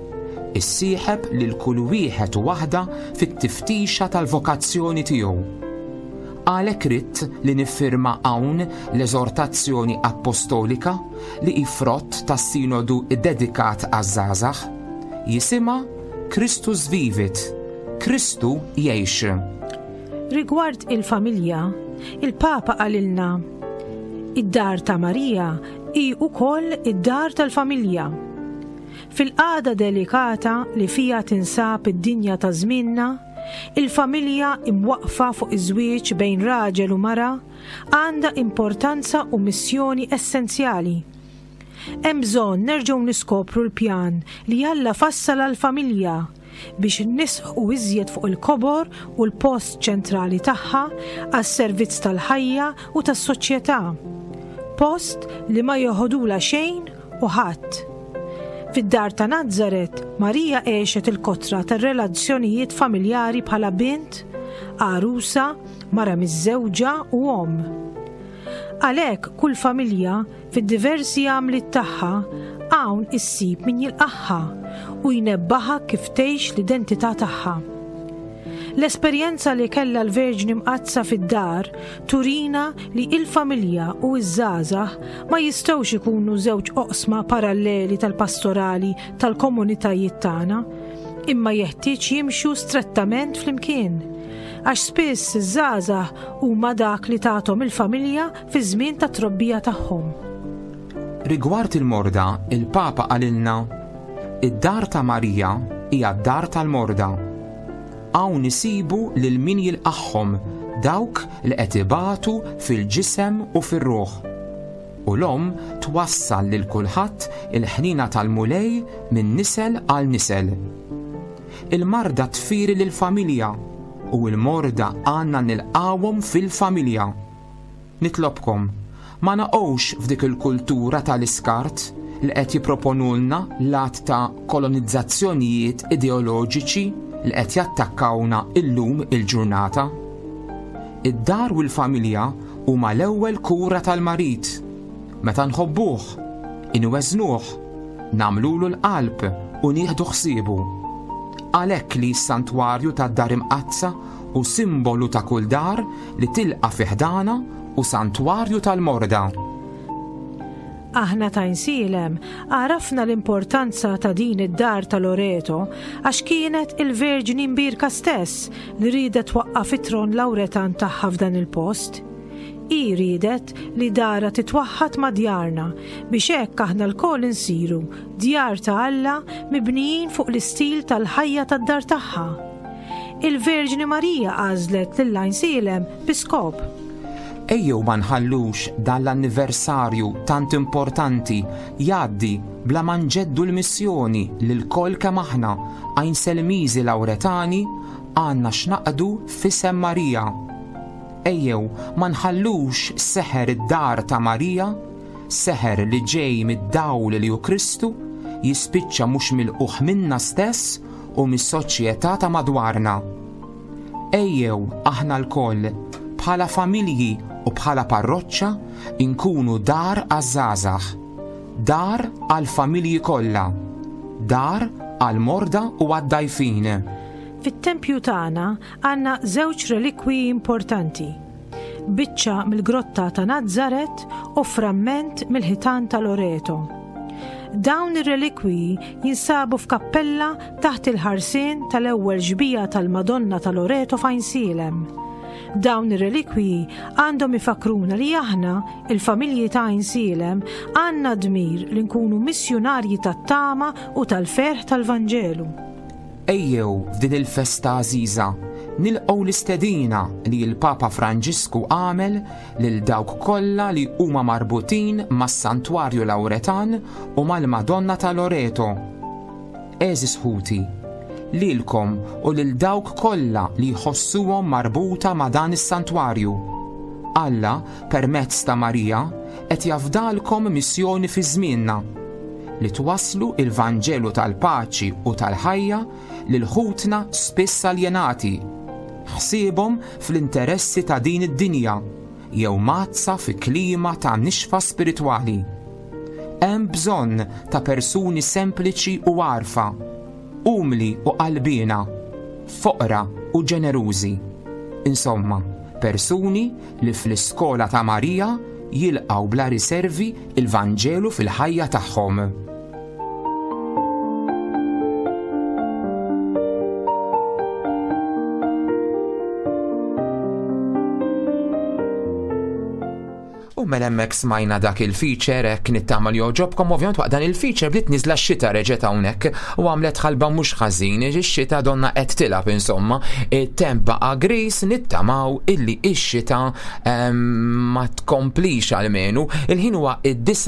issieħeb lil kull wieħed u waħda fit-tiftixa tal-vokazzjoni tiegħu. Għalhekk ridt li niffirma hawn l-eżortazzjoni appostolika li hi frott tas-sinodu dedikat għaż-żgħażagħ, jisimha Christus Vivit, Kristu jgħix.
Rigward il-familja, il-Papa qalilna id-dar ta' Marija hi wkoll id-dar tal-familja. Fil-qagħda delikata li fiha tinsab id-dinja ta' żmienna, il-familja imwaqfa fuq iż-żwieġ bejn raġel u mara għandha importanza u missjoni essenzjali. Hemm bżonn nerġgħu niskopru l-pjan li Alla fassal għall-familja biex nisħu iżjed fuq il-kobor u l-post ċentrali tagħha għas-servizz tal-ħajja u tas-soċjetà. Post li ma joħodula xejn u ħadd. Fid-dar ta' Nażaret, Marija għexet il-kotra tar-relazzjonijiet familjari bħala bint, għarusa, mara miż-żewġa u omm. Għalhekk kull familja fid-diversi għamliet tagħha hawn issib min jilqaħħa u jnebbaħa kif tgħix l-identità tagħha. L-esperjenza li kellha l-Verġni mqazza fid-dar turina li il-familja u ż-żgħażagħ ma jistgħux ikunu żewġ oqsma paralleli tal-pastorali tal-komunitajiet tagħna, imma jeħtieġ jimxu strettament flimkien għax spiss iż-żgħażagħ huma dak li tagħthom il-familja fi żmien tat-trobbija tagħhom.
Rigward il-morda, il-Papa qalilna id-dar ta' Marija hija d-dar tal-morda. Hawn isibu lil min jilqaħħom dawk li qed ibatu fil-ġisem u fir-ruħ. U l-omm twassal lil kulħadd il-ħnina tal-mulej minn nisel għal nisel. Il-marda tfiri lill-familja u l-morda għandna nilqawhom fil-familja. Nitlobkom ma naqgħux f'dik il-kultura tal-iskart li qed jipproponulna lat ta' kolonizzazzjonijiet ideoloġiċi li qed jattakkawna illum il-ġurnata. Id-dar u l-familja huma l-ewwel kura tal-marit. Meta nħobbuh, inweżnuh, nagħmlulu l-qalb u nieħdu ħsiebu. Għalhekk li s-santwarju tad-dar imqazza u simbolu ta' kull dar li tilqa' fi ħdana u santwarju tal-morda.
Aħna ta' Insilem għarafna l-importanza ta' din id-dar ta' Loreto għax kienet il-Verġni Mbirka stess li ridet waqqaf it-tron Lawretan tagħha f'dan il-post. I ridet li dara titwaħħad ma' djarna biex hekk aħna l-kol insiru djar ta' Alla mibnijin fuq l-istil tal-ħajja tad-dar tagħha. Il-Verġni Marija għażlet lil Insilem biskop.
Ejjew ma nħallux dan l-anniversarju tant importanti jgħaddi bla ma nġeddu l-missjoni li l-kol kemm aħna Għajnselmiżi Lawretani għandna x'naqdu f'isem Marija. Ejjew ma nħallux seħer id-dar ta' Marija, seħer li ġej mid-dawl li hu Kristu, jispiċċa mhux milquh minna stess u mis-soċjetà ta' madwarna. Ejjew aħna l-koll bħala familji u bħala parroċċa inkunu dar għaż-żgħażagħ, dar għall-familji kollha, dar għall-morda u għad-dajfin.
Fit-tempju tagħna għandna żewġ relikwiji importanti. Biċċa mill-grotta ta' Nażaret u framment mill-ħitan ta' Loreto. Dawn ir-relikwiji jinsabu f'kappella taħt il-ħarsien tal-ewwel ġbija tal-Madonna ta' Loreto f'Għajnsilem. Dawn ir-relikwiji għandhom ifakruna li aħna, il-familji ta' Għajnsilem, għandna dmir li nkunu missjonarji tat-tama u tal-ferħ tal-Vanġelu.
Ejjew f'din il-festa għażiża nilqgħu l-istedina li l-Papa Franġisku għamel lil dawk kollha li huma marbutin mas-Santwarju Lawretan u mal-Madonna ta' Loreto. Eżis ħuti, lilkom u lil dawk kollha li jħossuhom marbuta ma' dan is-santwarju. Alla permezz ta' Marija qed jafdalkom missjoni fi żmienna li twasslu il-Vanġelu tal-paċi u tal-ħajja lil ħutna spiss aljenati, ħsiebhom fl-interessi ta' din id-dinja jew mazza fi klima ta' nixfa spiritwali. Hemm bżonn ta' persuni sempliċi u għarfa, umli u qalbina, foqra u ġenerużi. Insomma, persuni li fl-iskola ta' Marija jilqgħu bla riservi il-Vanġelu fil-ħajja tagħhom. Mela hemmhekk smajna dak il-feature hekk nittama li joġobkom, ovvjament waqt dan il-feature bdiet niżla x-xita reġgħet hawnhekk u għamlet ħalba mhux ħażin, ix-xita donna qed tilab insomma, it-temp baqa' gris nittamaw illi x-xita ma tkomplix almenu. Il-ħin huwa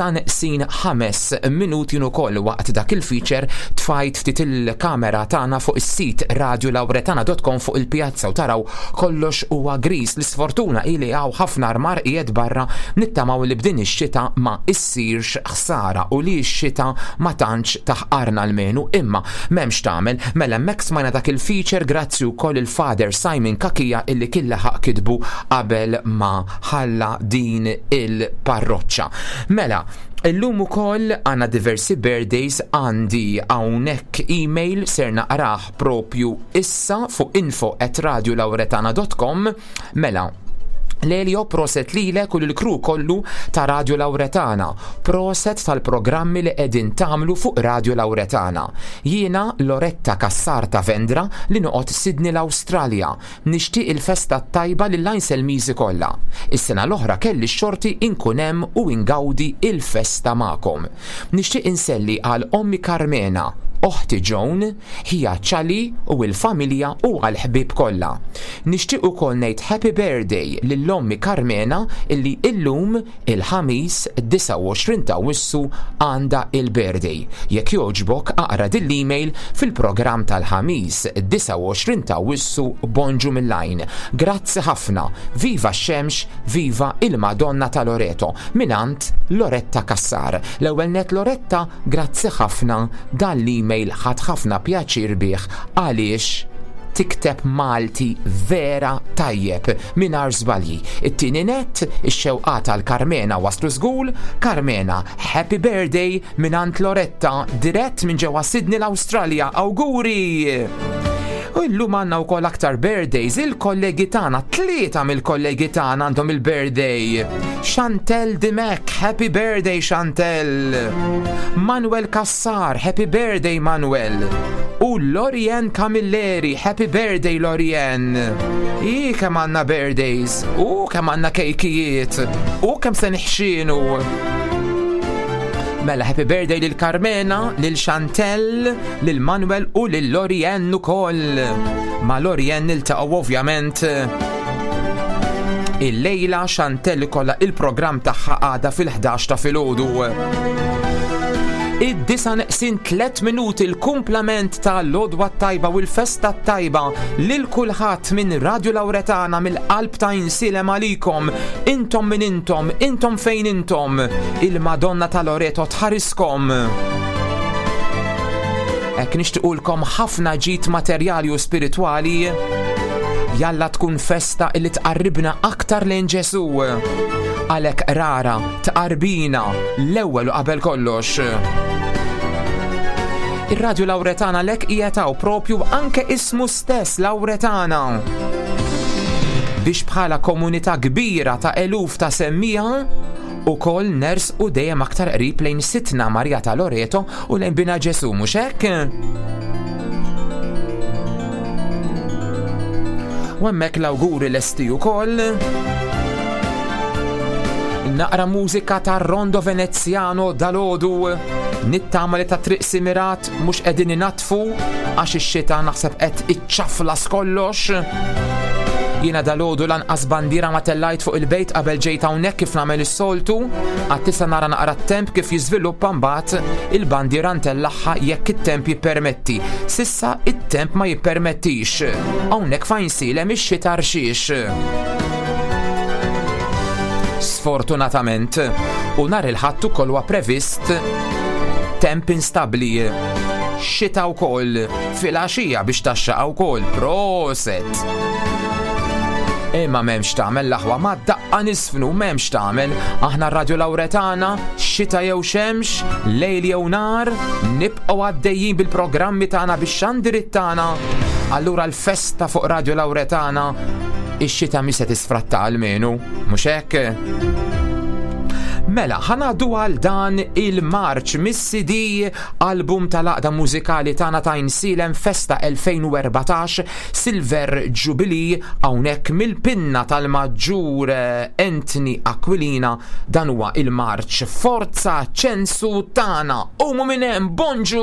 id-9:05 minuti ukoll waqt dak il-feature tfajt ftit il-kamera tagħna fuq is-sit radiolawretana.com fuq il-pjazza u taraw kollox huwa gris. L-isfortuna ili hawn ħafna armar qiegħed barra nittamaw li b'din ix-xita ma issirx ħsara u li x-xita ma tantx taħqarna almenu, imma m'hemmx tagħmel. Mela hemmhekk smajna dak il-feature grazzi wkoll il-Father Simon Kakija illi kien laħaq kitbu qabel ma ħalla din il-parroċċa. Mela, illum ukoll għandna diversi birthdays, għandi hawnhekk email ser naqrah propju issa fuq info@radiolawretana.com. Mela, Lelio, proset lilek u l-kru kollu ta' Radio Lawretana. Proset tal-programmi li qegħdin tagħmlu fuq Radio Lawretana. Jiena Loretta Kassar ta' Vendra li noqgħod Sydney l-Awstralja. Nixtieq il-festa tajba lill-Lajnselmiżi kollha. Is-sena l-oħra kelli x-xorti inkun hemm u ingawdi il-festa magħkom. Nixtieq inselli għal Ommi Carmena, oħti Joan, hija ċali u l-familja u għal-ħbib kollha. Nixtieq ukoll ngħid happy birthday lill-Ommi Carmena illi illum il-ħamis 29 ta' Wissu għandha il-birthday. Jekk jogħġbok aqra din l-email fil-programm tal-ħamis 29 ta' Wissu bonġu mill-lajn. Grazzi ħafna. Viva x-xemx, viva il-Madonna ta' Loreto. Minant Loretta Kassar. L-ewwel net Loretta, grazzi ħafna dan mail ħadd ħafna pjaċir bih għaliex tikteb Malti vera tajjeb mingħajr żbalji. It-tieni nett ix-xewqat għal Carmena waslu żgur. Carmena, happy birthday minant Loretta dirett minn ġewwa Sydney l-Awstralja. Awguri! U illum għandna wkoll aktar birthdays, il-kollegi tagħna, 3 mill-kollegi tagħna għandhom il-birthday. Chantel Dimek, happy birthday Chantel. Manuel Kassar, happy birthday Manuel. U Lorien Camilleri, happy birthday Lorien. Kemm għandna birthdays, u kemm għandna kejkijiet, u kemm se nħxinu. Mela, happy birthday lil Carmena, lil Chantel, lil Manuel u lil Lorien ukoll. Ma Lorien niltaqgħu ovvjament il-lejla. Chantel kollha il-programm tagħha għada fil-11 ta' filgħodu. Id-9:03 minuti il-kumplament ta' l-odwa tajba u l-festa tajba lil kulħadd minn Radio Lawretana mill-qalb ta' insilem għalikom. Intom min intom fejn intom. Il-Madonna ta' Loreto tħariskom. Ek nixtiqulkom ħafna ġid materjali u spiritwali. Jalla tkun festa illi tqarribna aktar lejn Ġesu. Għalek rara, tqarbina, l-ewwel u qabel kollox. Ir-Radio Lawretana lek qiegħtaw propju anke ismu stess Lawretana. Biex bħala komunità kbira ta' eluf ta' semmija ukoll ners u dejjem aktar qrib lejn Sitna Marja ta' Loreto u lejn Bina Ġesu, mhux hekk? U hemmhekk l-awguri lesti wkoll. naqra mużika ta' Rondo Veneziano dal-għodu, nittama li ta' Triq Simirat mhux qegħdin inatfu għax ix-xita naħseb qed iċċaflas kollox. Jiena dal-għodu lanqas bandiera ma tellajt fuq il-bejt qabel ġejt hawnhekk kif nagħmel is-soltu, għad tista' nara naqra t-temp kif jiżviluppa mbagħad il-bandiera ntellaħħa jekk it-temp jippermetti. Sissa it-temp ma jippermettix. Hawnhekk fejn silem ix-xita rxiex. Sfortunatament, u nhar il-ħadd ukoll huwa previst temp instabbli. Xita wkoll fil-għaxija biex taxxaqa wkoll. Proset! Imma m'hemmx tagħmel l-aħwa ma daqqa nisfnu m'hemmx tagħmel. Aħna r-Radju Lawretana, xita jew xemx, lejl jew nar, nibqgħu għaddejjin bil-programmi tagħna bix-xandirit tagħna. Allura l-festa fuq Radju Lawretana ix-xita mi se tisfratta għal-menu, mhux hekk? Mela, ħanadu għal dan il-Marċ mis-CD album tal-aqda mużikali tagħna ta' Insilem Festa 2014 Silver Jubilee hawnhekk mill-pinna tal-Maġġur Anthony Aquilina dan huwa il-Marċ Forza ċensu tagħna u minn hemm bonġu!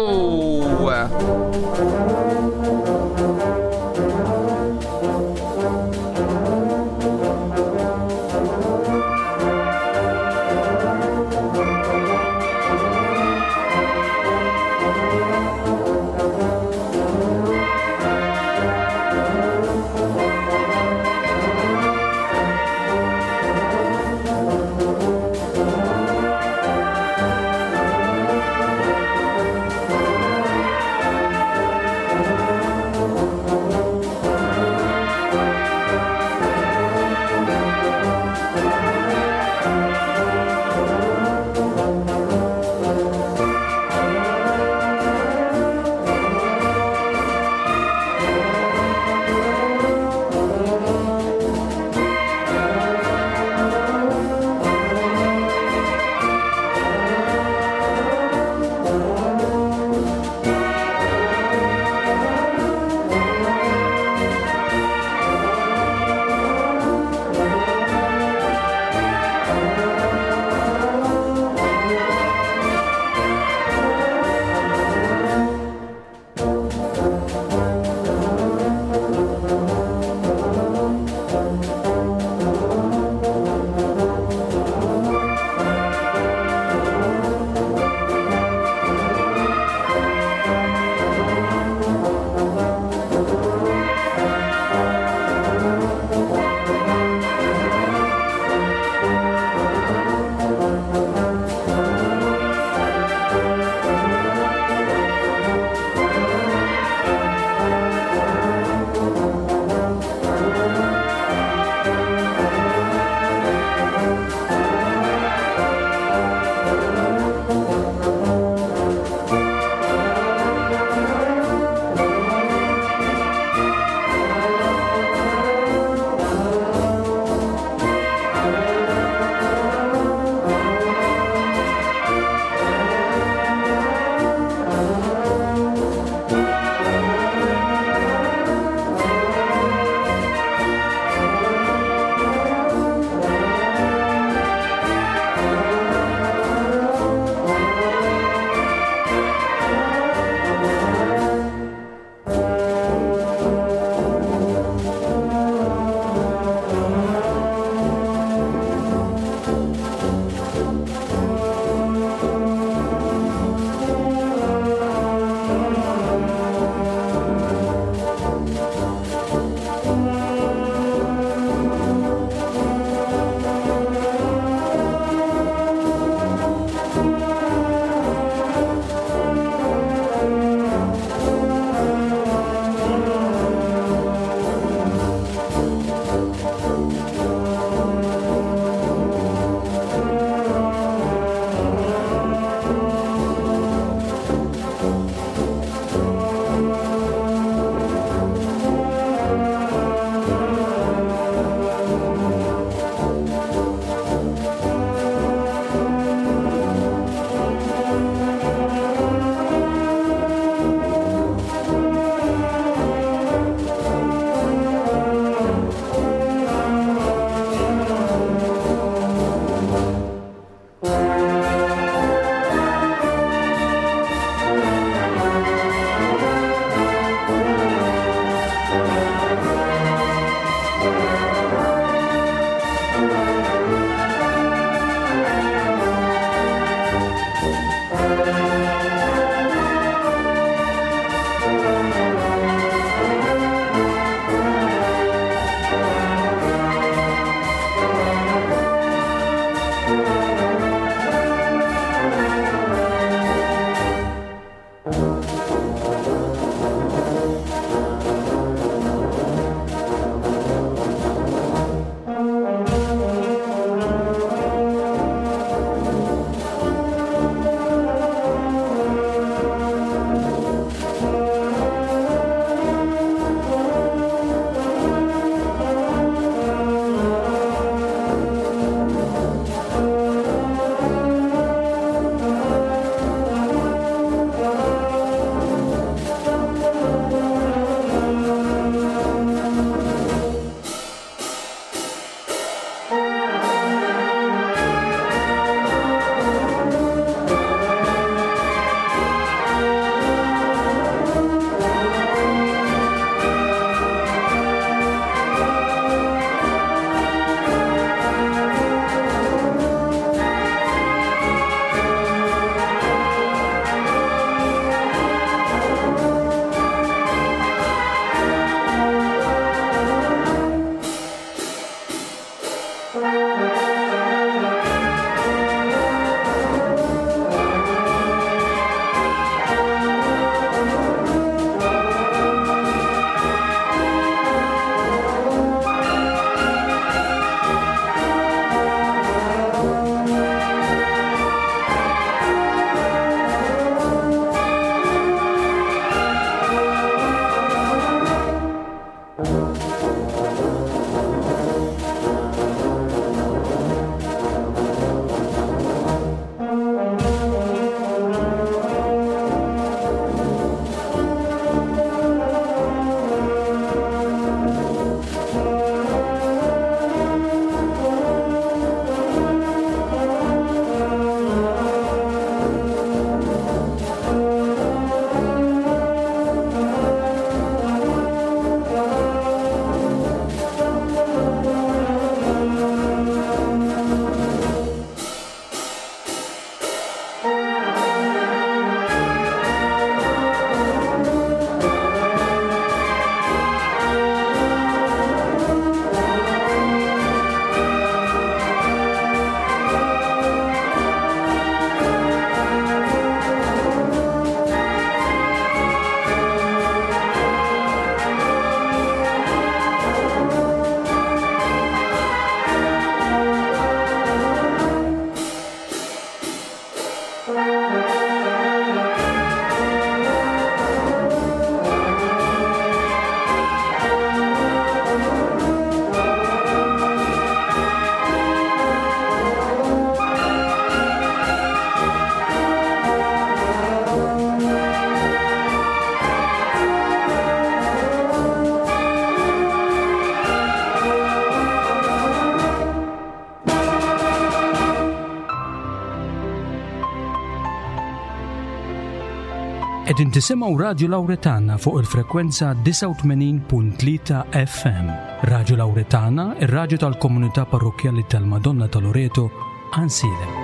Qegħdin tisimgħu Radju Lawretana fuq il-frekwenza 89.3 FM. Radju Lawretana, ir-radju tal-Komunità Parrokjali tal-Madonna ta' Loreto, Ansilem.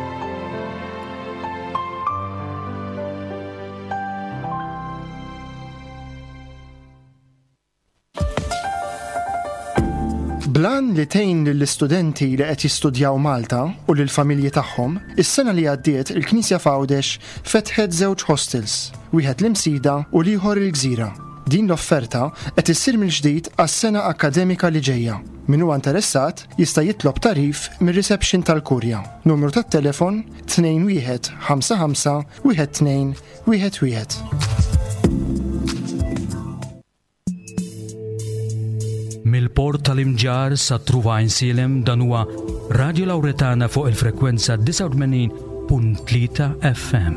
Blan li tgħin lill-istudenti li qed jistudjaw Malta u lill-familji tagħhom, is-sena li għaddiet il-Knisja F'Għawdex fetħet 2 hostels, wieħed l-Imsida u l-ieħor il-Gżira. Din l-offerta qed issir mill-ġdid għas-sena akademika li ġejja. Min huwa interessat jista' jitlob tarif mir-reception tal-Kurja. Numru tat-telefon 2155 1211.
Mill-port tal-Imġar sa Truva Ansilem dan huwa Radju Lawretana fuq il-frekwenza 89.3 FM.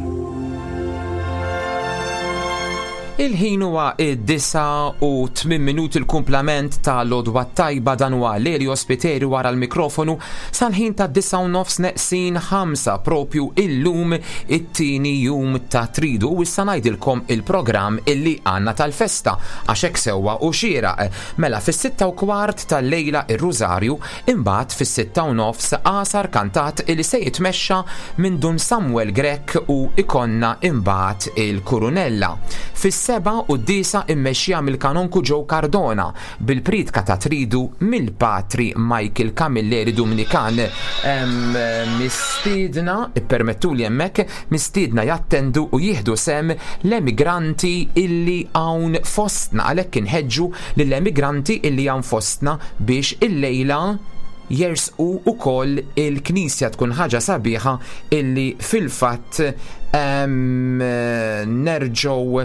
Il-ħin huwa id-9 u 8 minuti il-kumplament ta' l-odwa tajba dan huwa Lelio Spiteri wara l-mikrofonu sal-ħin ta' 9:09 neqsin 5 propju illum it-tieni jum ta' tridu u issa ngħidilkom il-programm illi għandna tal-festa għax hekk sewwa u xieraq. Mela fis-6:15 tal-lejla ir-Rużarju imbagħad fis-6:30 qasar kantat illi se jitmexxa minn Dun Samuel Grek u ikonna imbagħad il-Kurunella. Fis-7 u d-9 immexxija mill-kanonku Joe Cardona bil-pritka ta' tridu mill-patri Michael Camilleri Dominikan. Mistiedna, ippermettuli hemmhekk, mistiedna jattendu u jieħdu sem l-emigranti illi hawn fostna għalhekk inħeġġu lill-emigranti illi hawn fostna biex il-lejla jersqu ukoll il-Knisja tkun ħaġa sabiħa illi fil-fatt nerġgħu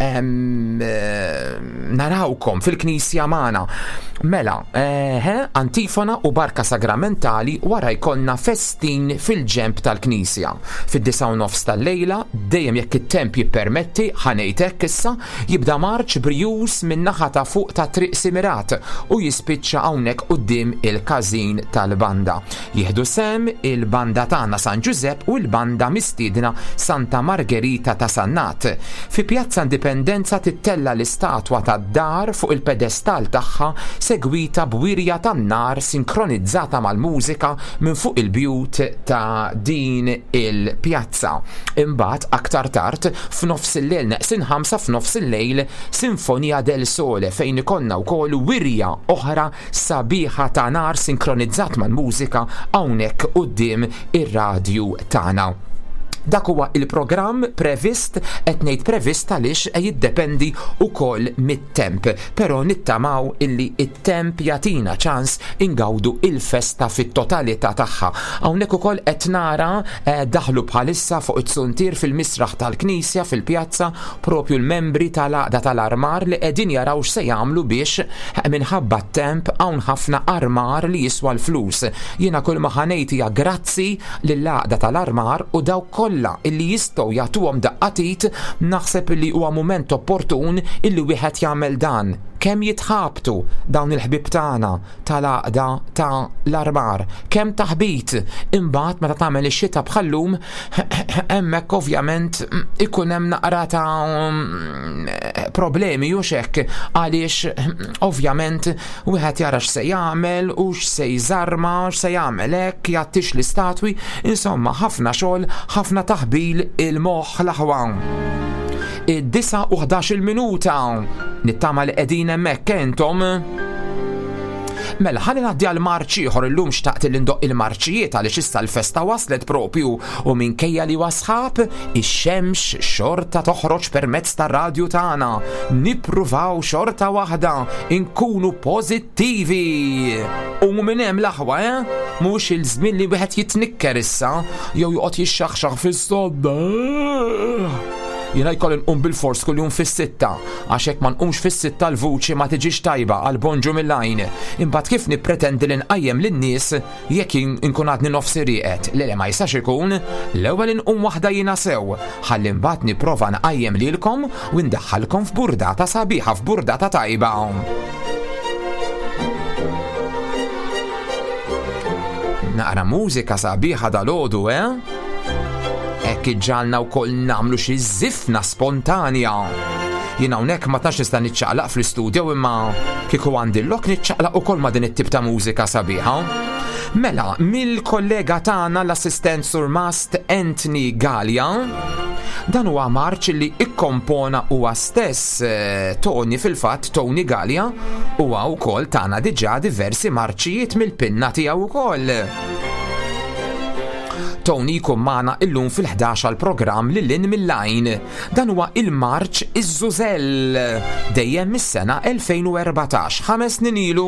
narawkom fil-Knisja magħna. Mela, antifona u barka sagramentali wara jkollna festin fil-ġemp tal-Knisja. Fid-9:30 tal-lejla, dejjem jekk it-temp jippermetti, ħanejtek issa, jibda marċ brijus min-naħa ta' fuq ta' Triq Simirat u jispiċċa hawnhekk quddiem il-każin tal-banda. Jieħdu sem il-banda tagħna San Giuseppe u l-banda mistiedna Santa Margherita ta' Sannat. Fi Pjazza Indipendenza tittella l-istatwa tad-dar fuq il-pedestal tagħha segwita b'wirja tan-nar sinkronizzata mal-mużika minn fuq il-bjut ta' din il-pjazza. Imbagħad aktar tard f'nofs il-lejl neqsin 5 f'nofs il-lejl Sinfonija del Sole fejn ikollna wkoll wirja oħra sabiħa ta' nar sinkronizzat mal-mużika hawnhekk quddiem ir-radju tagħna. Dak huwa il-programm previst, qed ngħid previst għaliex jiddependi wkoll mit-temp, però nittamaw illi it-temp jagħtina ċans ingawdu il-festa fit-totalità tagħha. Hawnhekk ukoll qed nara daħlu bħalissa fuq it-suntir fil-misraħ tal-Knisja fil-pjazza propju l-membri tal-Għaqda tal-Armar li qegħdin jaraw x'se jagħmlu biex minħabba t-temp hawn ħafna armar li jiswa l-flus. Jiena kull ma ħanejt hija grazzi lill-Għaqda tal-Armar u dawk kollha illi jistgħu jagħtuhom daqqatit naħseb illi huwa mument opportun illi wieħed jagħmel dan. Kemm jitħabtu dawn il-ħbib tagħna tal-Għaqda tal-Armar, kemm taħbit imbagħad meta tagħmel ix-xita bħallum hemmhekk ovvjament ikun hemm naqra ta' problemi u hekk għaliex ovvjament wieħed jara x'se jagħmel u x'se jżarma x'se jagħmel hekk jagħtix l-istatwi, insomma ħafna xogħol, ħafna taħbil il-moħħ l-aħwan. Id-9 u 11 minuta nittama li qegħdin hemmhekk intom. Mela ħalli ngħaddi għal marċ ieħor illum xtaqt li ndoq il-marċijiet għaliex issa l-festa waslet propju u minkejja li wasħab ix-xemx xorta toħroġ permezz tar-radju tagħna. Nippruvaw xorta waħda inkunu pożittivi. U minn hemm l-aħwa Mhux il-żmien li wieħed jitnikker issa jew joqgħod jixxaħxaħ fis-sodda. Jiena jkolli nqum bil-fors kuljum fis-sitta għax hekk ma nqumx fis-sitta l-vuċi ma tiġix tajba għal bonġu mill-għajn. Imbagħad kif nippretendi li nqajjem lin-nies jekk inkun għadni nofsi rieqed. Le ma jistax ikun l-ewwel inqum waħda jiena sew ħalli mbagħad nipprova nqajjem lilkom u ndaħħalkom f'burdata sabiħa f'burdata tajba. Naqra mużika sabiħa dal-għodu, Ekk iġġalna wkoll nagħmlu xi żifna spontanja. Jien hawnhekk ma tax nista' niċċaqlaq fl-istudju imma kieku għandi l-lok niċċaqlaq ukoll ma' din it-tip ta' mużika sabiħa. Mela, mill-kollega tagħna l-assistent Sur Mast Anthony Gallia, dan huwa marċ li ikkompona huwa stess Tony fil-fatt Tony Gallia huwa wkoll tagħna diġà diversi marċijiet mill-pinna tiegħu wkoll. Tony jkun magħna illum fil-11 għal programm lil-lin mill-lajn. Dan huwa il-Marċ iż-Żużell dejjem mis-sena 2014, 5 snin ilu.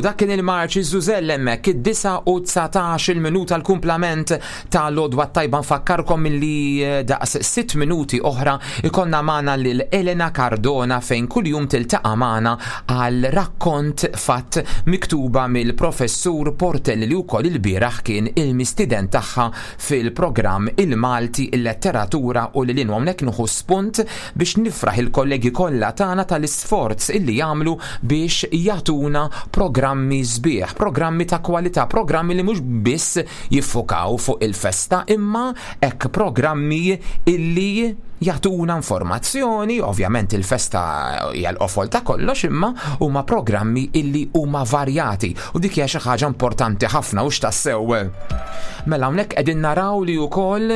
dak kien il-Marċ iż-Żużell hemmhekk id-9:19 il-minuta l-kumplament tal-lodwa tajba nfakkarkom milli daqs 6 minuti oħra ikollna magħna lil Elena Cardona fejn kuljum tiltaqa' magħna għal rakkont fatt miktuba mill-professur Portelli li wkoll il-bieraħ kien il-mistiden tagħha fil-programm il-Malti il-letteratura u li hawnhekk nieħu spunt biex nifraħ il-kollegi kollha tagħna tal-isforz illi jagħmlu biex jagħtuna programmi sbieħ, programmi ta' kwalità, programmi li mhux biss jiffokaw fuq il-festa imma hekk programmi illi jagħtuna informazzjoni, ovvjament il-festa hija l-qofol ta' kollox imma huma programmi illi huma varjati u dik hija xi ħaġa importanti ħafna u x'tassew. Mela hawnhekk qegħdin naraw li wkoll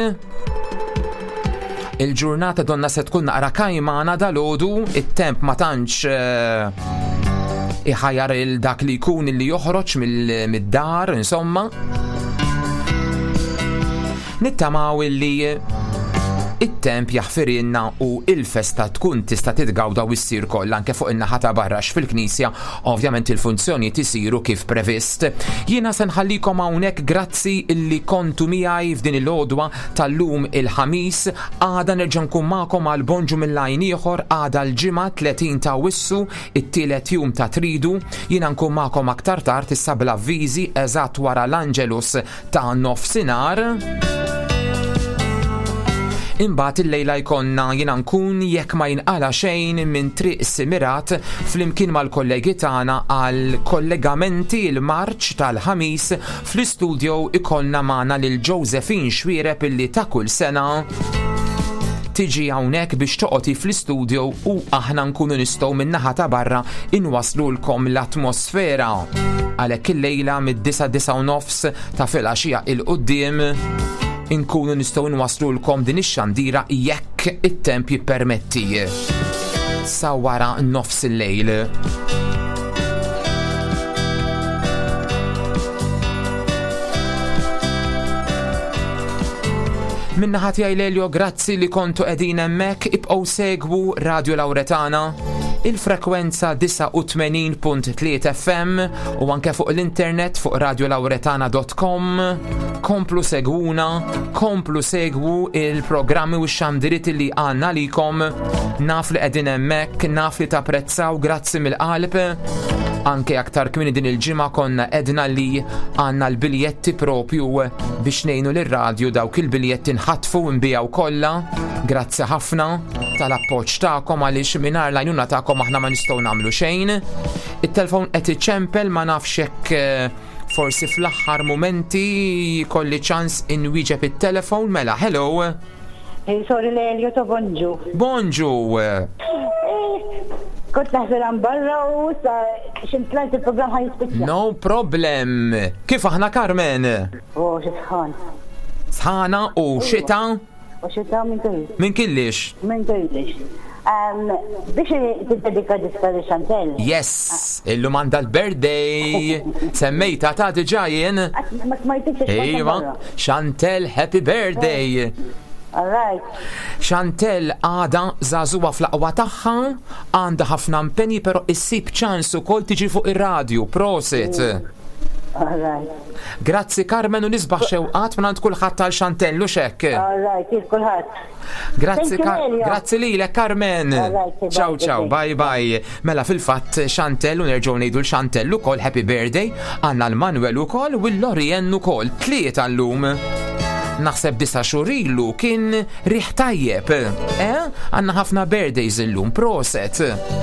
il-ġurnata donna se tkun naqra kajmana dalgħodu, it-temp ma tantx iħajjar il-dak li jkun illi joħroġ mid-dar, insomma. Nittamaw illi it-temp jaħfirilna u il-festa tkun tista' titgawda u ssir kollha anke fuq in-naħa ta' barrax fil-Knisja, ovvjament il-funzjoni tisiru kif previst. Jiena se nħallikom hawnhekk grazzi illi kontu miegħi f'din il-għodwa tal-lum il-ħamis, għada nerġa' nkun magħkom għal bonġu mill-lajn ieħor għada l-ġimgħa 30 ta' Wissu, it-tielet jum ta' Tridu, jiena nkun magħkom aktar tard issa bl-avviżi eżatt wara l-Angelus ta' nofsinhar. Imbagħad il-lejla jkollna jiena nkun jekk ma jinqala xejn minn triq Simirat flimkien mal-kollegi tagħna għal kollegamenti l-Marċ tal-ħamis fl-istudju ikollna magħna lil Josephine Xwiereb illi ta' kull sena tiġi hawnhekk biex toqgħodi fl-istudju u aħna nkunu nistgħu min-naħa ta' barra inwaslulkom l-atmosfera. Għalhekk il-lejla mid-9:09 ta' filgħaxija il-qudiem inkunu nistgħu nwaslulkom din ix-xandira jekk it-temp jippermetti. Sa wara nofs il-lejl. Minna ħati għajleljo, grazzi li kontu qegħdin hemmhekk, ibqgħu segwu Radio Lauretana, il-frekwenza 89.3 FM u anke fuq l-internet fuq radiolauretana.com. Komplu segwuna, komplu segwu il-programmi u x-xandiriet li għanna likom. Naf li qegħdin hemmhekk, naf li tapprezzaw, grazzi mill-qalb. Anke aktar kmini din il-ġimgħa konna edna li għandna l-biljetti propju biex ngħinu lir-radju dawk il-biljetti nħatfu nbijaw kollha. Grazzi ħafna tal-appoġġ tagħkom għaliex mingħajr l-għajnuna tagħkom aħna ma nistgħu nagħmlu xejn. It-telefon qed iċempel ma nafx hekk forsi fl-aħħar momenti kolli ċans inwieġeb it-telefon. Mela, hello.
Sorry Lelio, to bonġu.
Bonġu.
Kont naħsel għan barra u sa xintlant il-program ħaj jispiċċa.
No problem. Kif aħna Carmen?
Xitħan.
Sħana u xita?
U xita minn killix.
Minn killix?
Minn killix. Biex t-dedika diska li Chantel?
Yes, illum għanda l-birthday. Semmejta ta' diġajjen?
Ma smajtikx
Iva, Chantel, happy birthday.
Alright.
Chantel għada zazuwa fl-aqwa tagħha, għandha ħafna impenji però issib ċans ukoll tiġi fuq ir-radju. Prosit.
Alright.
Grazzi Carmen u nisbaħ xewqat minn kulħadd tal Chantellu xekk.
Alright, kulħadd.
Grazzi lilek Carmen. Ciao ciao, bye bye. Mela fil-fatt Chantel u nerġgħu ngħidu l-Chantellu ukoll happy birthday, għandna l-Manuel ukoll u l-Lorien ukoll tlieta llum. Naħseb 9 xhur ilu kien riħ tajjeb, Għandna ħafna birthdays illum, proset.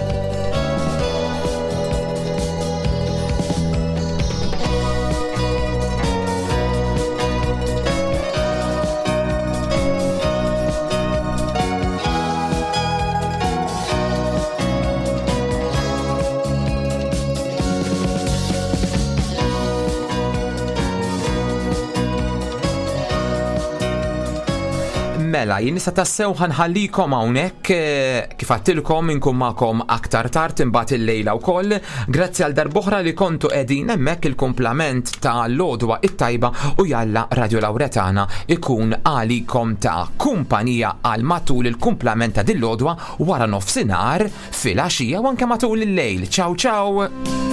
Mela, jien nista' tassew ħanħallikom hawnhekk kif għattilkom inkun magħkom aktar tard imbagħad il-lejla wkoll. Grazzi għal darb'oħra li kontu qegħdin hemmhekk il-kumplament ta' l-għodwa it-tajba u jalla Radio Lauretana ikun għalikom ta' kumpanija għal matul il-kumplament ta' din l-għodwa wara nofsinhar fil-għaxija u anke matul il-lejl. Ciao ciao!